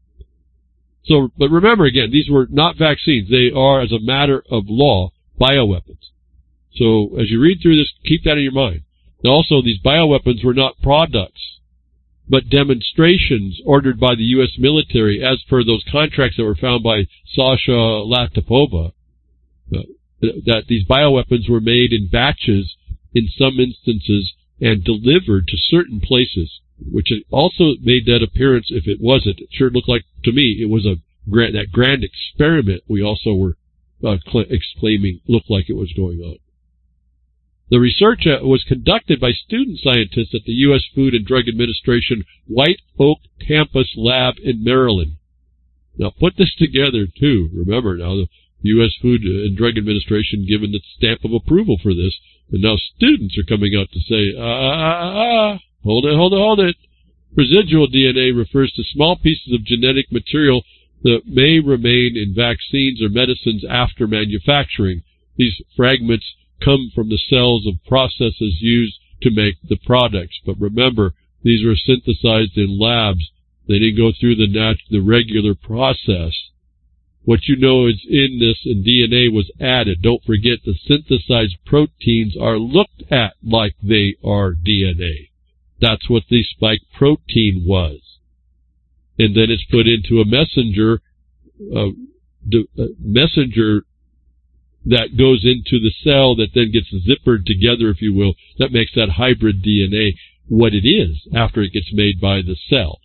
So, but remember again, these were not vaccines. They are, as a matter of law, bioweapons. So, as you read through this, keep that in your mind. And also, these bioweapons were not products, but demonstrations ordered by the U S military as per those contracts that were found by Sasha Latipova, uh, that these bioweapons were made in batches in some instances and delivered to certain places, which also made that appearance, if it wasn't, it sure looked like, to me, it was a grand, that grand experiment we also were uh, exclaiming looked like it was going on. The research uh, was conducted by student scientists at the U S Food and Drug Administration White Oak Campus Lab in Maryland. Now, put this together, too. Remember, now, the U S Food and Drug Administration given the stamp of approval for this, and now students are coming out to say, ah, ah, ah, ah, hold it, hold it, hold it. Residual D N A refers to small pieces of genetic material that may remain in vaccines or medicines after manufacturing. These fragments come from the cells of processes used to make the products. But remember, these were synthesized in labs. They didn't go through the nat- the regular process. What you know is in this, and D N A was added. Don't forget, the synthesized proteins are looked at like they are D N A. That's what the spike protein was. And then it's put into a messenger, uh, d- uh, messenger that goes into the cell that then gets zippered together, if you will. That makes that hybrid D N A what it is after it gets made by the cell.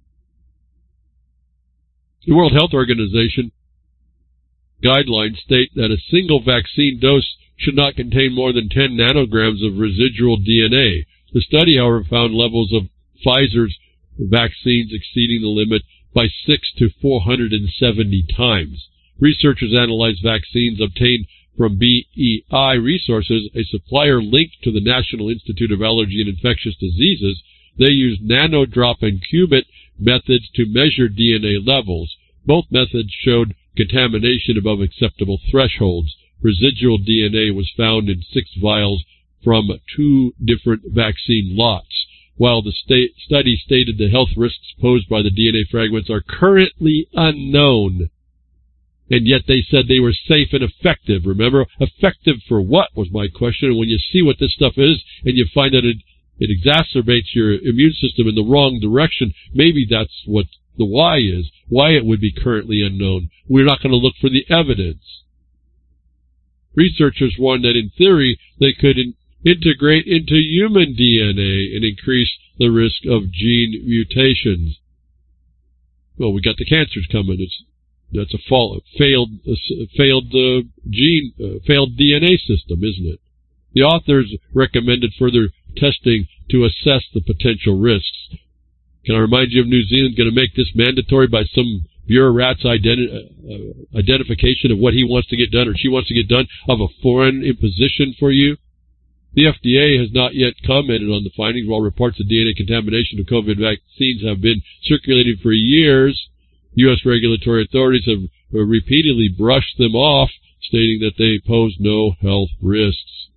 The World Health Organization guidelines state that a single vaccine dose should not contain more than ten nanograms of residual D N A. The study, however, found levels of Pfizer's vaccines exceeding the limit by six to four hundred seventy times. Researchers analyzed vaccines obtained from B E I Resources, a supplier linked to the National Institute of Allergy and Infectious Diseases. They used nanodrop and qubit methods to measure D N A levels. Both methods showed contamination above acceptable thresholds. Residual D N A was found in six vials from two different vaccine lots. While the state study stated the health risks posed by the D N A fragments are currently unknown, and yet they said they were safe and effective. Remember, effective for what was my question. And when you see what this stuff is and you find that it, it exacerbates your immune system in the wrong direction, maybe that's what the why is, why it would be currently unknown. We're not going to look for the evidence. Researchers warned that in theory they could in, integrate into human D N A and increase the risk of gene mutations. Well, we got the cancers coming. It's That's a fall, failed, uh, failed uh, gene, uh, failed D N A system, isn't it? The authors recommended further testing to assess the potential risks. Can I remind you of New Zealand going to make this mandatory by some bureaucrat's identi- uh, identification of what he wants to get done or she wants to get done of a foreign imposition for you? The F D A has not yet commented on the findings, while reports of D N A contamination of COVID vaccines have been circulating for years. U S regulatory authorities have repeatedly brushed them off, stating that they pose no health risks.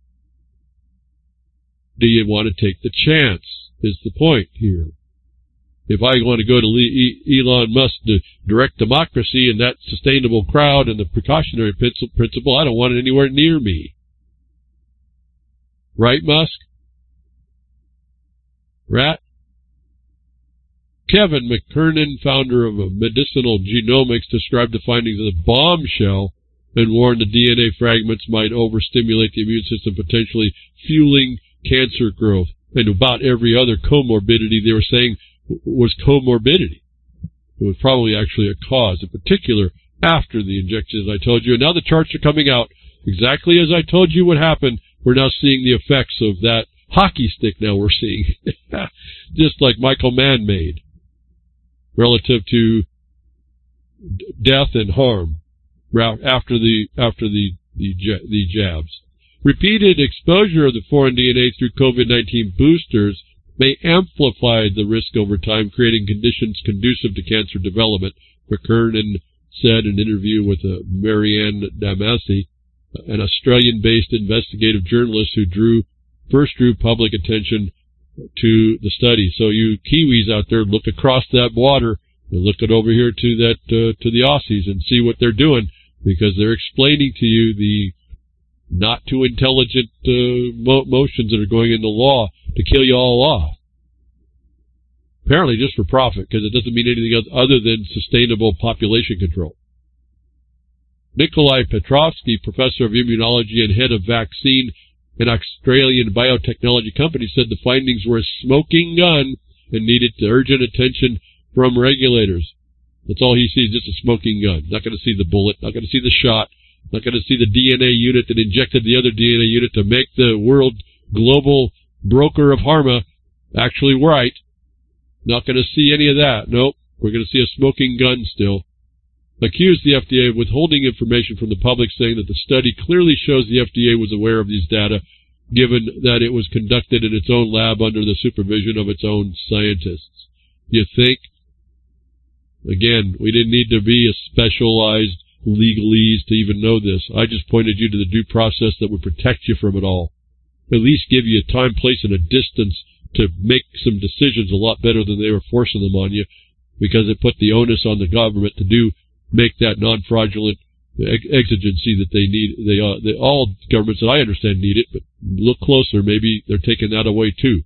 Do you want to take the chance, is the point here. If I want to go to Elon Musk to direct democracy and that sustainable crowd and the precautionary principle, I don't want it anywhere near me. Right, Musk? Rat? Kevin McKernan, founder of Medicinal Genomics, described the findings as a bombshell and warned the D N A fragments might overstimulate the immune system, potentially fueling cancer growth. And about every other comorbidity they were saying was comorbidity. It was probably actually a cause, in particular after the injection, as I told you. And now the charts are coming out exactly as I told you would happen. We're now seeing the effects of that hockey stick now we're seeing, just like Michael Mann made, relative to death and harm after the after the the, the jabs. Repeated exposure of the foreign D N A through COVID nineteen boosters may amplify the risk over time, creating conditions conducive to cancer development, McKernan said in an interview with uh, Marianne Damasi, an Australian-based investigative journalist who drew first drew public attention to the study. So you Kiwis out there, look across that water and look it over here to that uh, to the Aussies and see what they're doing, because they're explaining to you the not too intelligent uh, mo motions that are going into law to kill you all off. Apparently just for profit, because it doesn't mean anything else other than sustainable population control. Nikolai Petrovsky, professor of immunology and head of vaccine an Australian biotechnology company, said the findings were a smoking gun and needed urgent attention from regulators. That's all he sees, just a smoking gun. Not going to see the bullet, not going to see the shot, not going to see the D N A unit that injected the other D N A unit to make the world global broker of Harma actually right. Not going to see any of that. Nope. We're going to see a smoking gun still. Accused the F D A of withholding information from the public, saying that the study clearly shows the F D A was aware of these data, given that it was conducted in its own lab under the supervision of its own scientists. You think? Again, we didn't need to be a specialized legalese to even know this. I just pointed you to the due process that would protect you from it all. At least give you a time, place, and a distance to make some decisions a lot better than they were forcing them on you, because it put the onus on the government to do make that non-fraudulent ex exigency that they need. They, uh, they all governments that I understand need it, but look closer, maybe they're taking that away too.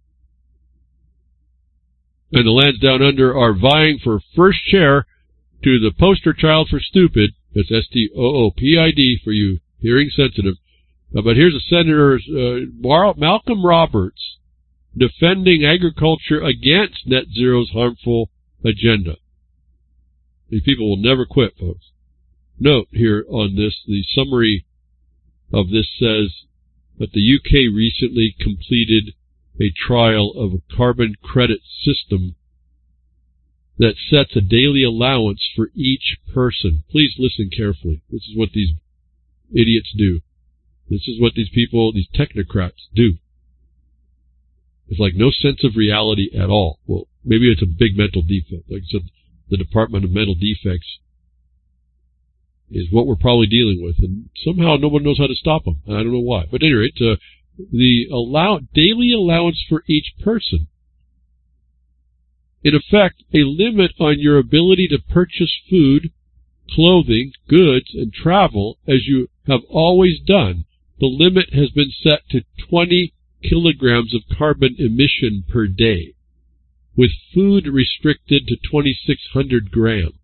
And the lands down under are vying for first chair to the poster child for stupid. That's S T O O P I D for you hearing sensitive. Uh, but here's a Senator uh, Malcolm Roberts defending agriculture against net zero's harmful agenda. These people will never quit, folks. Note here on this, the summary of this says that the U K recently completed a trial of a carbon credit system that sets a daily allowance for each person. Please listen carefully. This is what these idiots do. This is what these people, these technocrats do. It's like no sense of reality at all. Well, maybe it's a big mental defect. Like I said, the Department of Mental Defects is what we're probably dealing with, and somehow no one knows how to stop them. I don't know why. But at any rate, uh, the allow daily allowance for each person, in effect, a limit on your ability to purchase food, clothing, goods, and travel as you have always done. The limit has been set to twenty kilograms of carbon emission per day, with food restricted to twenty-six hundred grams.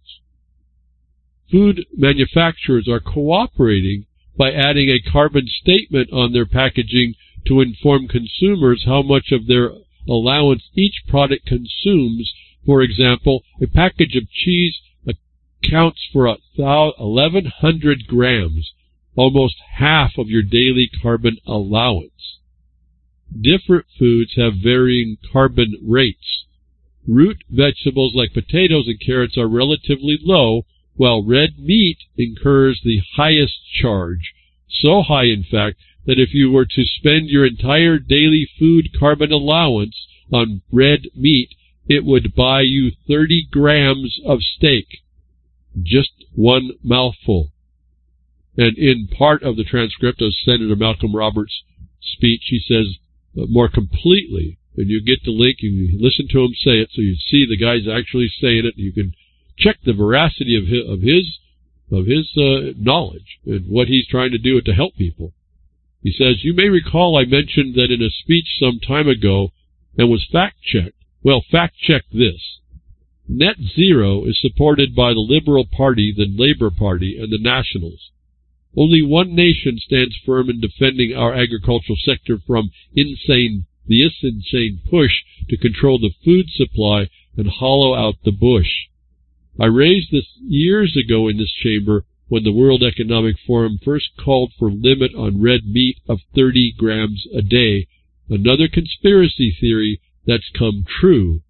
Food manufacturers are cooperating by adding a carbon statement on their packaging to inform consumers how much of their allowance each product consumes. For example, a package of cheese accounts for eleven hundred grams, almost half of your daily carbon allowance. Different foods have varying carbon rates. Root vegetables like potatoes and carrots are relatively low, while red meat incurs the highest charge, so high in fact that if you were to spend your entire daily food carbon allowance on red meat, it would buy you thirty grams of steak, just one mouthful. And in part of the transcript of Senator Malcolm Roberts' speech, he says uh, more completely, and you get the link, you can listen to him say it, so you see the guy's actually saying it, and you can check the veracity of his of his, of his uh, knowledge and what he's trying to do to help people. He says, you may recall I mentioned that in a speech some time ago and was fact-checked. Well, fact-check this. Net zero is supported by the Liberal Party, the Labour Party, and the Nationals. Only one nation stands firm in defending our agricultural sector from insane, the insane push to control the food supply and hollow out the bush. I raised this years ago in this chamber when the World Economic Forum first called for limit on red meat of thirty grams a day, another conspiracy theory that's come true.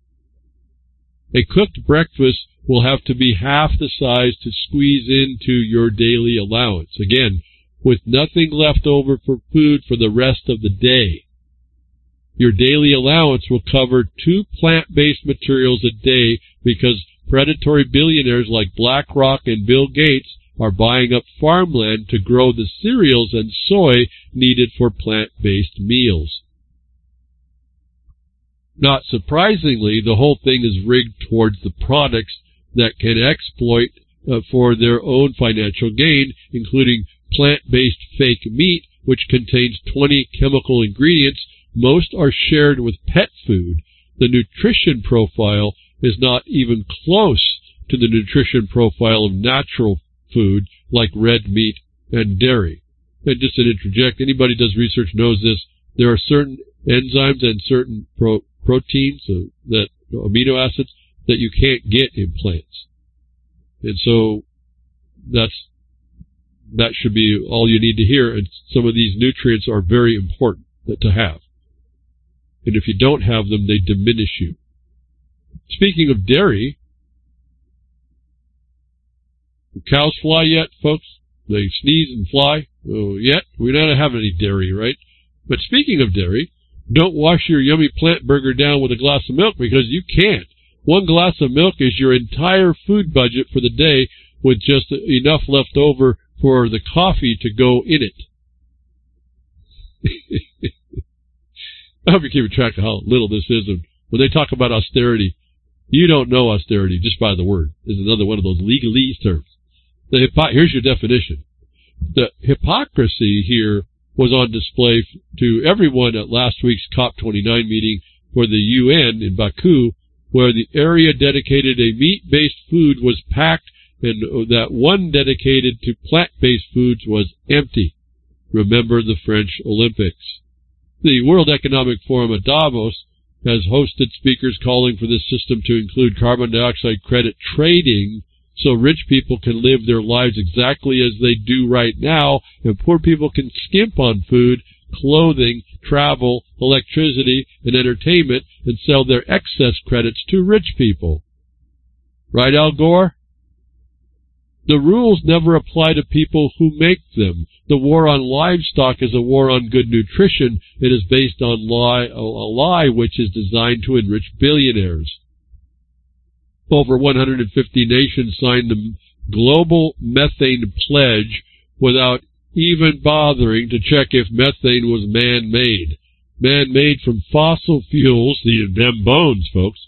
A cooked breakfast will have to be half the size to squeeze into your daily allowance. Again, with nothing left over for food for the rest of the day. Your daily allowance will cover two plant-based materials a day because predatory billionaires like BlackRock and Bill Gates are buying up farmland to grow the cereals and soy needed for plant-based meals. Not surprisingly, the whole thing is rigged towards the products that can exploit uh, for their own financial gain, including plant-based fake meat, which contains twenty chemical ingredients. Most are shared with pet food. The nutrition profile is not even close to the nutrition profile of natural food like red meat and dairy. And just to interject, anybody who does research knows this. There are certain enzymes and certain pro proteins, uh, that amino acids, that you can't get in plants. And so that's that should be all you need to hear. And some of these nutrients are very important to have. And if you don't have them, they diminish you. Speaking of dairy, do cows fly yet, folks? They sneeze and fly? Oh, yet? We don't have any dairy, right? But speaking of dairy, don't wash your yummy plant burger down with a glass of milk, because you can't. One glass of milk is your entire food budget for the day, with just enough left over for the coffee to go in it. I hope you're keeping track of how little this is. And when they talk about austerity, you don't know austerity just by the word. This is another one of those legalese terms. The hypo- Here's your definition. The hypocrisy here was on display to everyone at last week's COP twenty-nine meeting for the U N in Baku, where the area dedicated to meat-based food was packed and that one dedicated to plant-based foods was empty. Remember the French Olympics. The World Economic Forum at Davos has hosted speakers calling for this system to include carbon dioxide credit trading so rich people can live their lives exactly as they do right now, and poor people can skimp on food, clothing, travel, electricity, and entertainment and sell their excess credits to rich people. Right, Al Gore? The rules never apply to people who make them. The war on livestock is a war on good nutrition. It is based on lie, a lie which is designed to enrich billionaires. Over one hundred fifty nations signed the Global Methane Pledge without even bothering to check if methane was man-made. Man-made from fossil fuels, the them bones, folks,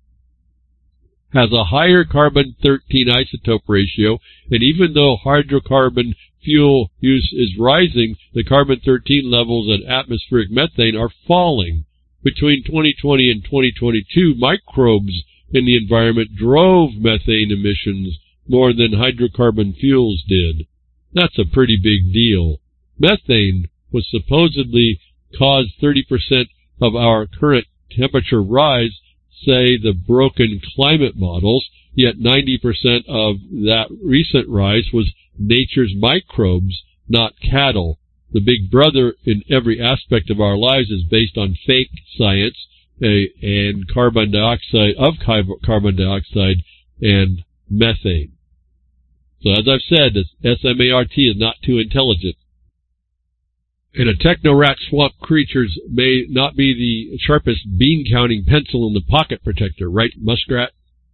has a higher carbon thirteen isotope ratio, and even though hydrocarbon fuel use is rising, the carbon thirteen levels in atmospheric methane are falling. Between twenty twenty and twenty twenty-two, microbes in the environment drove methane emissions more than hydrocarbon fuels did. That's a pretty big deal. Methane was supposedly caused thirty percent of our current temperature rise, say the broken climate models, yet ninety percent of that recent rise was nature's microbes, not cattle. The big brother in every aspect of our lives is based on fake science uh, and carbon dioxide, of carbon dioxide and methane. So as I've said, this S M A R T is not too intelligent. And a techno-rat swamp creatures may not be the sharpest bean-counting pencil in the pocket protector, right, muskrat?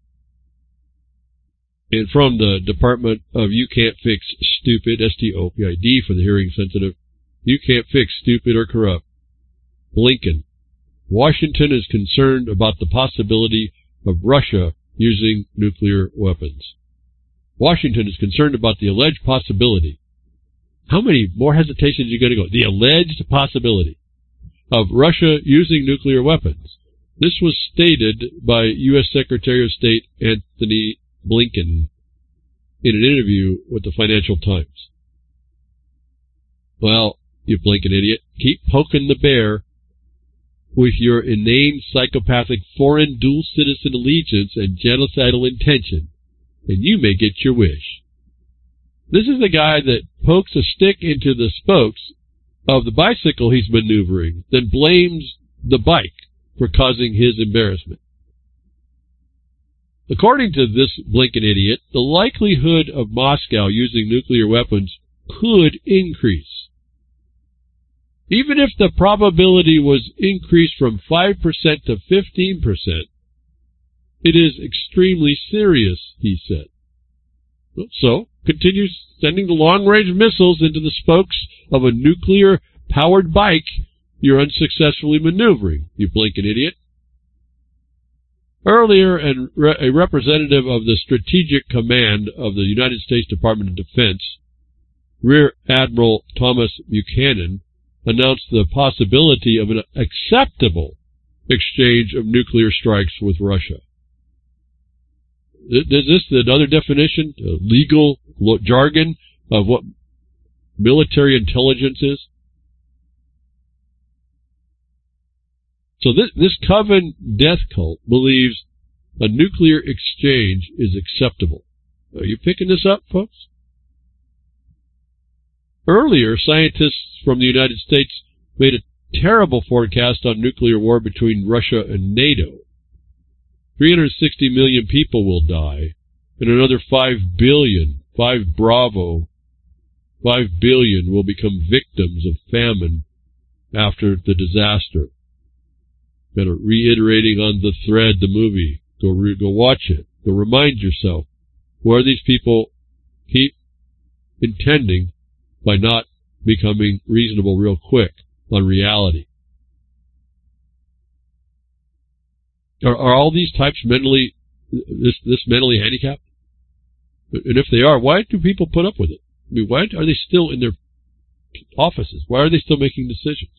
And from the Department of You Can't Fix Stupid, S T O P I D for the hearing sensitive, You Can't Fix Stupid or Corrupt. Blinken. Washington is concerned about the possibility of Russia using nuclear weapons. Washington is concerned about the alleged possibility. How many more hesitations are you going to go? The alleged possibility of Russia using nuclear weapons. This was stated by U S Secretary of State Antony Blinken in an interview with the Financial Times. Well, you blinking idiot, keep poking the bear with your inane, psychopathic, foreign dual citizen allegiance and genocidal intention, and you may get your wish. This is the guy that pokes a stick into the spokes of the bicycle he's maneuvering, then blames the bike for causing his embarrassment. According to this Blinken idiot, the likelihood of Moscow using nuclear weapons could increase. Even if the probability was increased from five percent to fifteen percent, it is extremely serious, he said. So, continue sending the long-range missiles into the spokes of a nuclear-powered bike you're unsuccessfully maneuvering, you blinking idiot. Earlier, a representative of the Strategic Command of the United States Department of Defense, Rear Admiral Thomas Buchanan, announced the possibility of an acceptable exchange of nuclear strikes with Russia. Is this another definition, uh, legal jargon of what military intelligence is? So this, this coven death cult believes a nuclear exchange is acceptable. Are you picking this up, folks? Earlier, scientists from the United States made a terrible forecast on nuclear war between Russia and NATO. three hundred sixty million people will die, and another five billion, five Bravo, five billion will become victims of famine after the disaster. Kind of reiterating on The Thread, the movie. Go re go watch it. Go remind yourself where these people keep intending by not becoming reasonable real quick on reality. Are, are all these types mentally this this mentally handicapped? And if they are, why do people put up with it? I mean, why are they still in their offices? Why are they still making decisions?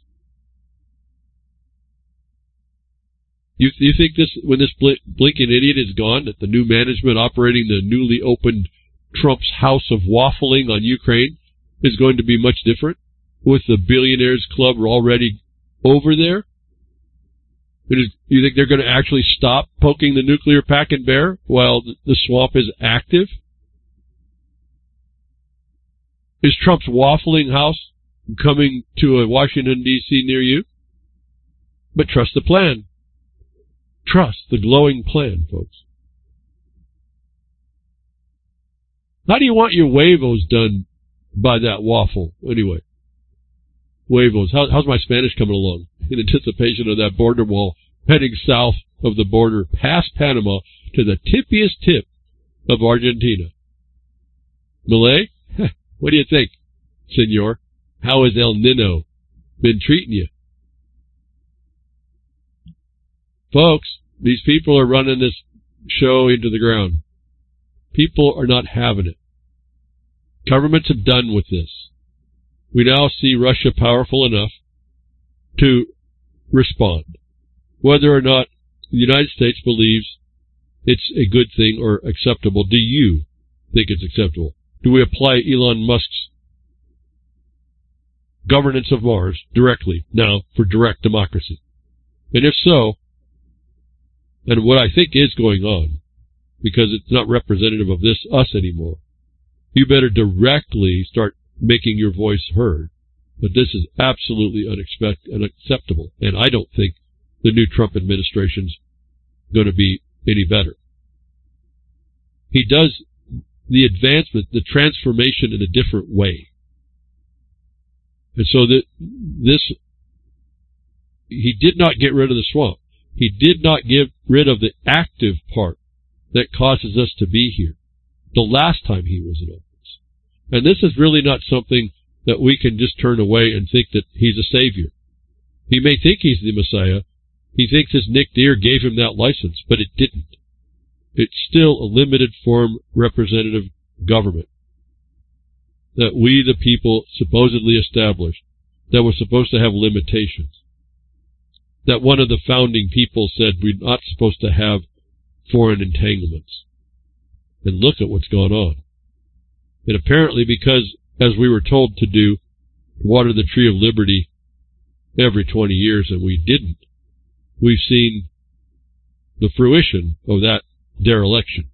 You, you think this, when this bl blinking idiot is gone, that the new management operating the newly opened Trump's House of Waffling on Ukraine is going to be much different, with the Billionaires Club already over there? You think they're going to actually stop poking the nuclear pack and bear while the swamp is active? Is Trump's Waffling House coming to a Washington, D C near you? But trust the plan. Trust the glowing plan, folks. How do you want your huevos done by that waffle, anyway? Huevos. How, how's my Spanish coming along? In anticipation of that border wall heading south of the border past Panama to the tippiest tip of Argentina. Malay? What do you think, senor? How has El Nino been treating you? Folks, these people are running this show into the ground. People are not having it. Governments have done with this. We now see Russia powerful enough to respond. Whether or not the United States believes it's a good thing or acceptable, do you think it's acceptable? Do we apply Elon Musk's governance of Mars directly now for direct democracy? And if so, and what I think is going on, because it's not representative of this us anymore, you better directly start making your voice heard. But this is absolutely unacceptable, and I don't think the new Trump administration's going to be any better. He does the advancement, the transformation in a different way. And so that this, he did not get rid of the swamp. He did not get rid of the active part that causes us to be here the last time he was in office. And this is really not something that we can just turn away and think that he's a savior. He may think he's the Messiah. He thinks his Nick Deere gave him that license, but it didn't. It's still a limited form representative government that we, the people, supposedly established, that was supposed to have limitations. That one of the founding people said we're not supposed to have foreign entanglements. And look at what's gone on. And apparently because, as we were told to do, water the tree of liberty every twenty years, and we didn't, we've seen the fruition of that dereliction.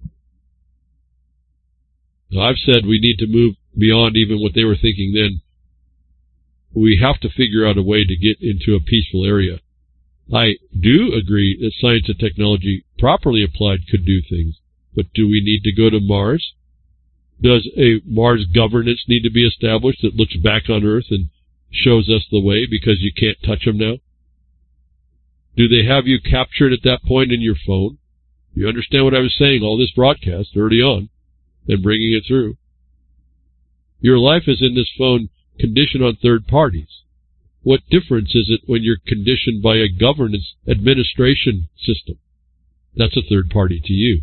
Now, I've said we need to move beyond even what they were thinking then. We have to figure out a way to get into a peaceful area. I do agree that science and technology, properly applied, could do things. But do we need to go to Mars? Does a Mars governance need to be established that looks back on Earth and shows us the way because you can't touch them now? Do they have you captured at that point in your phone? You understand what I was saying, all this broadcast early on and bringing it through. Your life is in this phone conditioned on third parties. What difference is it when you're conditioned by a governance administration system? That's a third party to you.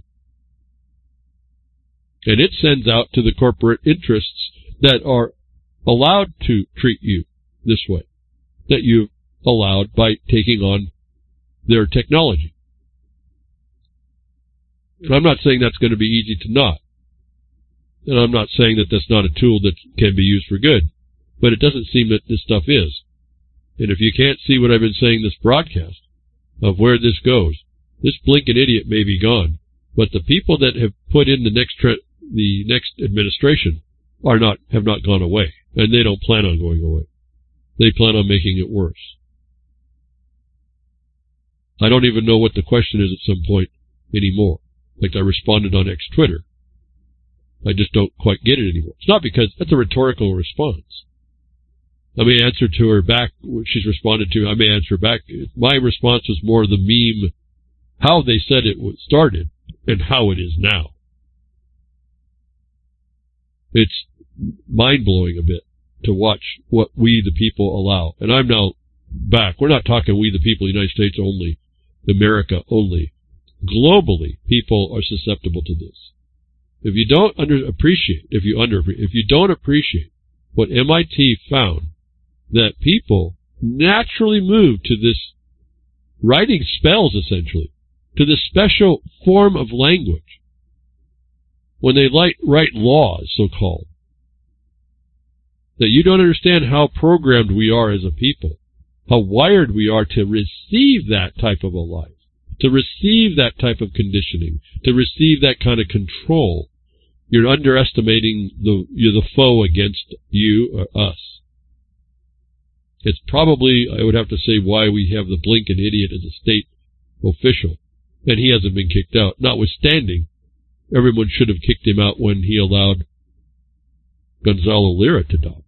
And it sends out to the corporate interests that are allowed to treat you this way, that you've allowed by taking on their technology. And I'm not saying that's going to be easy to not. And I'm not saying that that's not a tool that can be used for good. But it doesn't seem that this stuff is. And if you can't see what I've been saying this broadcast of where this goes, this blinking idiot may be gone. But the people that have put in the next tre- the next administration are not have not gone away. And they don't plan on going away. They plan on making it worse. I don't even know what the question is at some point anymore. Like I responded on X Twitter. I just don't quite get it anymore. It's not because that's a rhetorical response. I may answer to her back what she's responded to. I may answer back. My response was more the meme, how they said it started and how it is now. It's mind-blowing a bit to watch what we, the people, allow. And I'm now back. We're not talking we, the people, the United States only, America only. Globally, people are susceptible to this. If you don't under appreciate, if you under, if you don't appreciate what M I T found, that people naturally move to this writing spells, essentially, to this special form of language when they like, write laws, so-called, that you don't understand how programmed we are as a people, how wired we are to receive that type of a life, to receive that type of conditioning, to receive that kind of control. You're underestimating the you're the foe against you or us. It's probably, I would have to say, why we have the blinking idiot as a state official, and he hasn't been kicked out. Notwithstanding, everyone should have kicked him out when he allowed Gonzalo Lira to die.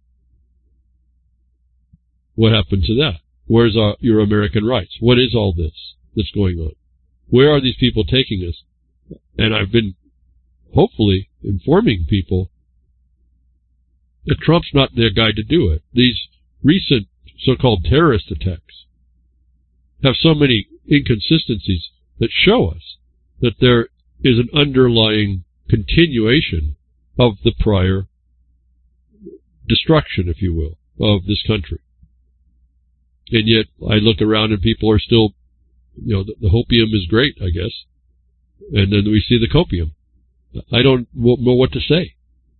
What happened to that? Where's our, your American rights? What is all this that's going on? Where are these people taking us? And I've been, hopefully, informing people that Trump's not their guy to do it. These recent so-called terrorist attacks have so many inconsistencies that show us that there is an underlying continuation of the prior destruction, if you will, of this country. And yet I look around and people are still, you know, the, the hopium is great, I guess. And then we see the copium. I don't know what to say.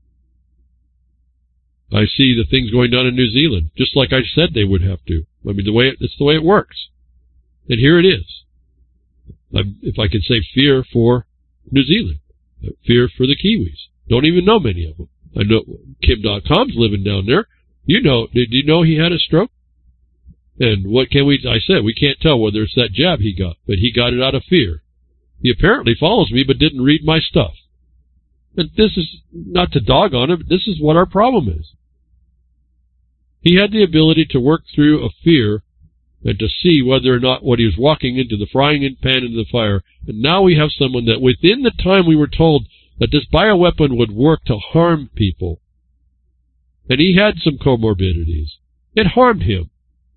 I see the things going down in New Zealand, just like I said they would have to. I mean, the way it, it's the way it works. And here it is. I'm, if I can say fear for New Zealand, fear for the Kiwis. Don't even know many of them. I know Kim dot com's living down there. You know, did you know he had a stroke? And what can we, I said, we can't tell whether it's that jab he got, but he got it out of fear. He apparently follows me, but didn't read my stuff. And this is not to dog on him, but this is what our problem is. He had the ability to work through a fear and to see whether or not what he was walking into, the frying pan into the fire. And now we have someone that within the time we were told that this bioweapon would work to harm people, and he had some comorbidities, it harmed him.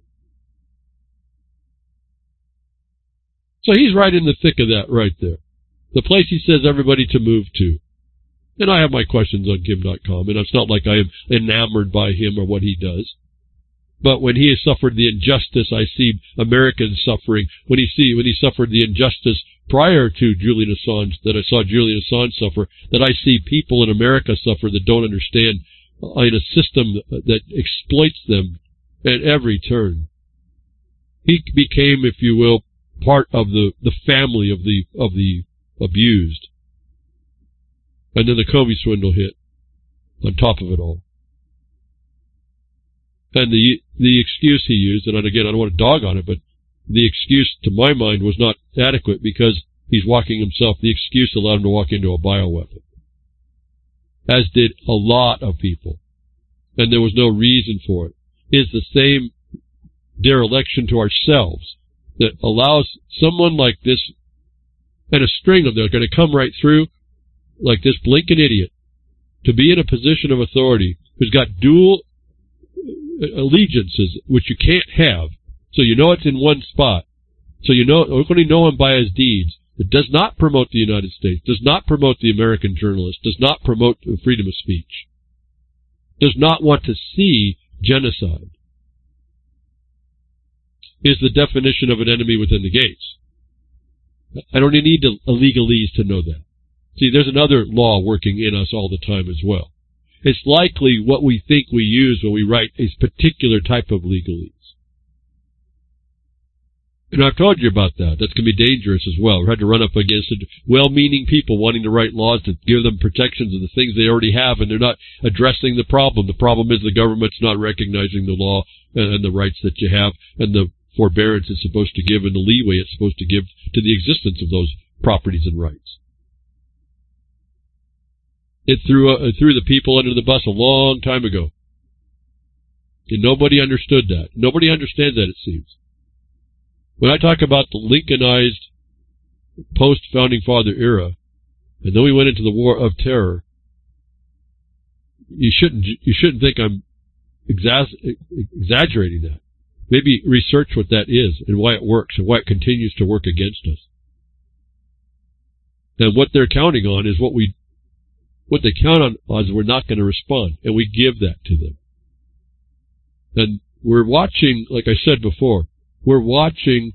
So he's right in the thick of that right there. The place he says everybody to move to. And I have my questions on Kim dot com, and it's not like I am enamored by him or what he does. But when he has suffered the injustice I see Americans suffering, when he see when he suffered the injustice prior to Julian Assange, that I saw Julian Assange suffer, that I see people in America suffer that don't understand in a system that exploits them at every turn. He became, if you will, part of the, the family of the of the abused. And then the Comey swindle hit on top of it all. And the the excuse he used, and again, I don't want to dog on it, but the excuse, to my mind, was not adequate because he's walking himself. The excuse allowed him to walk into a bioweapon. as did a lot of people, and there was no reason for it, is the same dereliction to ourselves that allows someone like this, and a string of them are going to come right through, like this blinking idiot, to be in a position of authority who's got dual allegiances, which you can't have. So you know it's in one spot. So you know, only know him by his deeds. It does not promote the United States, does not promote the American journalist, does not promote freedom of speech, does not want to see genocide, is the definition of an enemy within the gates. I don't need to, a legalese to know that. See, there's another law working in us all the time as well. It's likely what we think we use when we write a particular type of legalese. And I've told you about that. That's going to be dangerous as well. We had to run up against it. Well-meaning people wanting to write laws to give them protections of the things they already have, and they're not addressing the problem. The problem is the government's not recognizing the law and, and the rights that you have, and the forbearance it's supposed to give, and the leeway it's supposed to give to the existence of those properties and rights. It threw, uh, threw the people under the bus a long time ago. And nobody understood that. Nobody understands that, it seems. When I talk about the Lincolnized post-Founding Father era, and then we went into the War of Terror, you shouldn't you shouldn't think I'm exa- exaggerating that. Maybe research what that is and why it works and why it continues to work against us. And what they're counting on is what we, what they count on is we're not going to respond, and we give that to them. And we're watching, like I said before, we're watching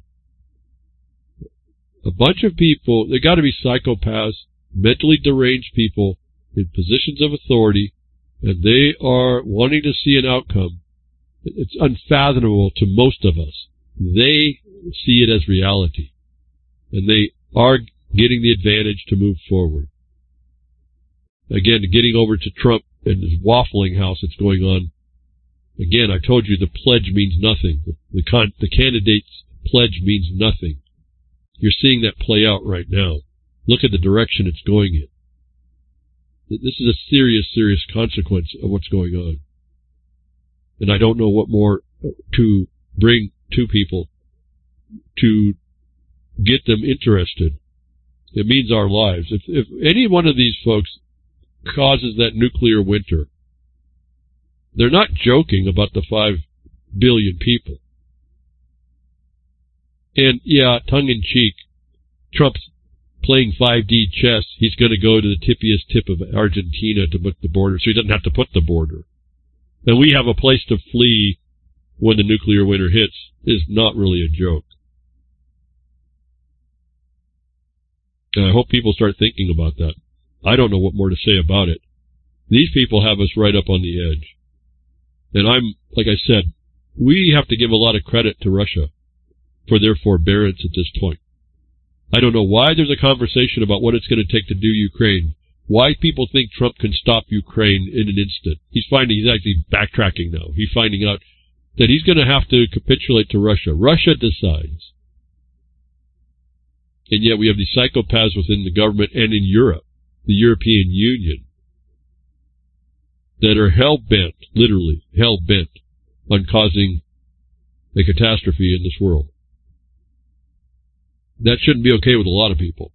a bunch of people. They got to be psychopaths, mentally deranged people in positions of authority, and they are wanting to see an outcome. It's unfathomable to most of us. They see it as reality, and they are getting the advantage to move forward. Again, getting over to Trump and his waffling house that's going on. Again, I told you the pledge means nothing. The, con- the candidate's pledge means nothing. You're seeing that play out right now. Look at the direction it's going in. This is a serious, serious consequence of what's going on. And I don't know what more to bring to people to get them interested. It means our lives. If, if any one of these folks causes that nuclear winter, they're not joking about the five billion people. And, yeah, tongue-in-cheek, Trump's playing five D chess. He's going to go to the tippiest tip of Argentina to put the border, so he doesn't have to put the border. And we have a place to flee when the nuclear winter hits is not really a joke. And I hope people start thinking about that. I don't know what more to say about it. These people have us right up on the edge. And I'm, like I said, we have to give a lot of credit to Russia for their forbearance at this point. I don't know why there's a conversation about what it's going to take to do Ukraine. Why people think Trump can stop Ukraine in an instant. He's finding, he's actually backtracking now. He's finding out that he's going to have to capitulate to Russia. Russia decides. And yet we have these psychopaths within the government and in Europe, the European Union, that are hell-bent, literally hell-bent, on causing a catastrophe in this world. That shouldn't be okay with a lot of people.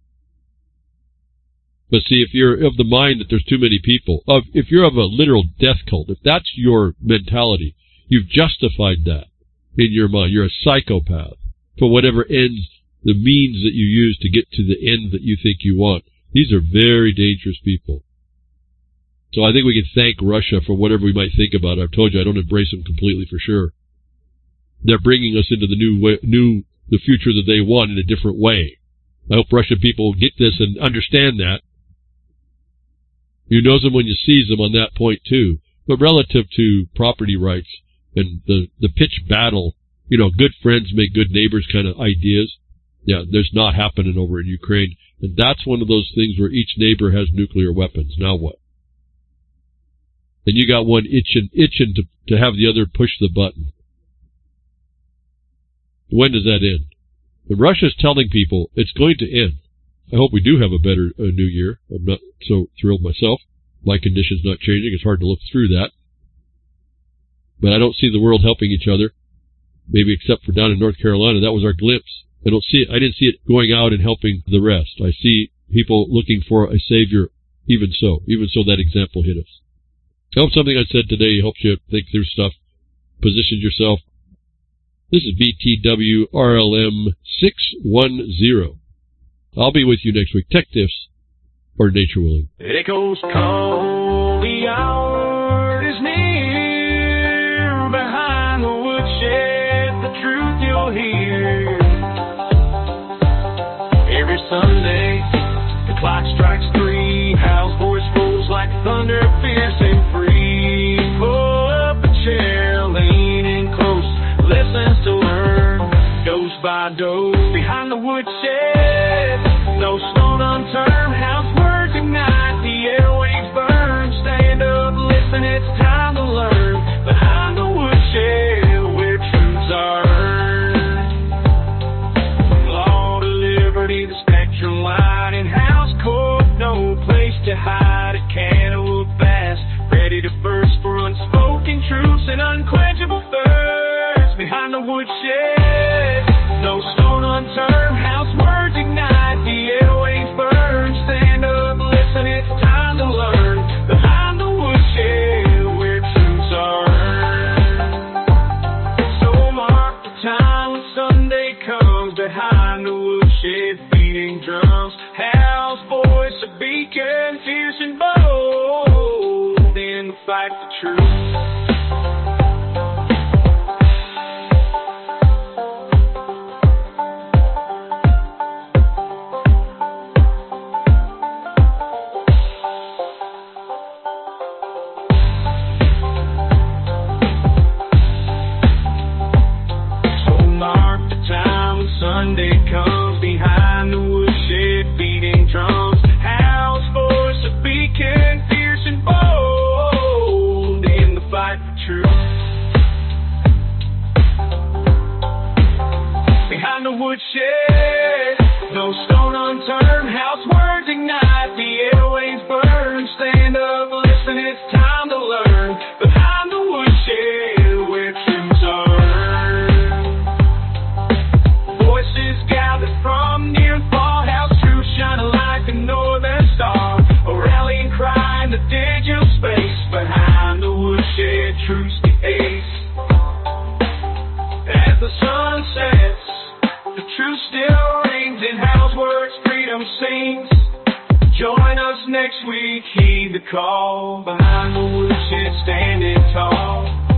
But see, if you're of the mind that there's too many people, of if you're of a literal death cult, if that's your mentality, you've justified that in your mind. You're a psychopath for whatever ends, the means that you use to get to the end that you think you want. These are very dangerous people. So I think we can thank Russia for whatever we might think about it. I've told you I don't embrace them completely for sure. They're bringing us into the new way, new the future that they want in a different way. I hope Russian people get this and understand that. You know them when you see them on that point too. But relative to property rights and the the pitch battle, you know, good friends make good neighbors kind of ideas. Yeah, there's not happening over in Ukraine. And that's one of those things where each neighbor has nuclear weapons. Now what? And you got one itching, itching to, to have the other push the button. When does that end? And Russia's telling people it's going to end. I hope we do have a better uh, new year. I'm not so thrilled myself. my condition's not changing. It's hard to look through that. But I don't see the world helping each other, maybe except for down in North Carolina. That was our glimpse. I don't see it. I didn't see it going out and helping the rest. I see people looking for a savior, even so. Even so, that example hit us. I hope something I said today helps you think through stuff, position yourself. This is B T W R L M six one zero. I'll be with you next week. Tech Tips, or nature willing. Echoes call, the hour is near. Behind the woodshed, the truth you'll hear. Every Sunday, the clock strikes three. Hal's voice rolls like thunder, fierce and free. Pull up a chair, lean in close, listens to learn. Goes by dose behind the woodshed. No stone unturned, Hal's words ignite, the airwaves burn. Stand up, listen, it's time to learn. Behind the woodshed, where truths are earned. Law to liberty, the spectrum light in Hal's court. No place to hide, a cantaloupe bass, ready to burst for unspoken truths and unquenchable thirst. Behind the woodshed, no stone unturned, Hal's words ignite, the airwaves burn. Stand up, listen, it's time to learn. Behind the woodshed, where truths are earned. So mark the time when Sunday comes. Behind the woodshed, beating drums. Hal's voice, a beacon, fierce and bold in the fight for truth. Sunday comes, behind the woodshed, beating drums. Hal's voice, a beacon, fierce and bold in the fight for truth. Behind the woodshed, no stone unturned, Hal's words ignite, the airwaves burn. Stand up, listen, it's time to learn. Behind the woodshed, where truths are gathered from near and far, Hal's truth shining like a northern star. A rallying cry in the digital space. Behind the woodshed, truth's the ace. As the sun sets, the truth still rings. In Hal's words, freedom sings. Join us next week, heed the call. Behind the woodshed, standing tall.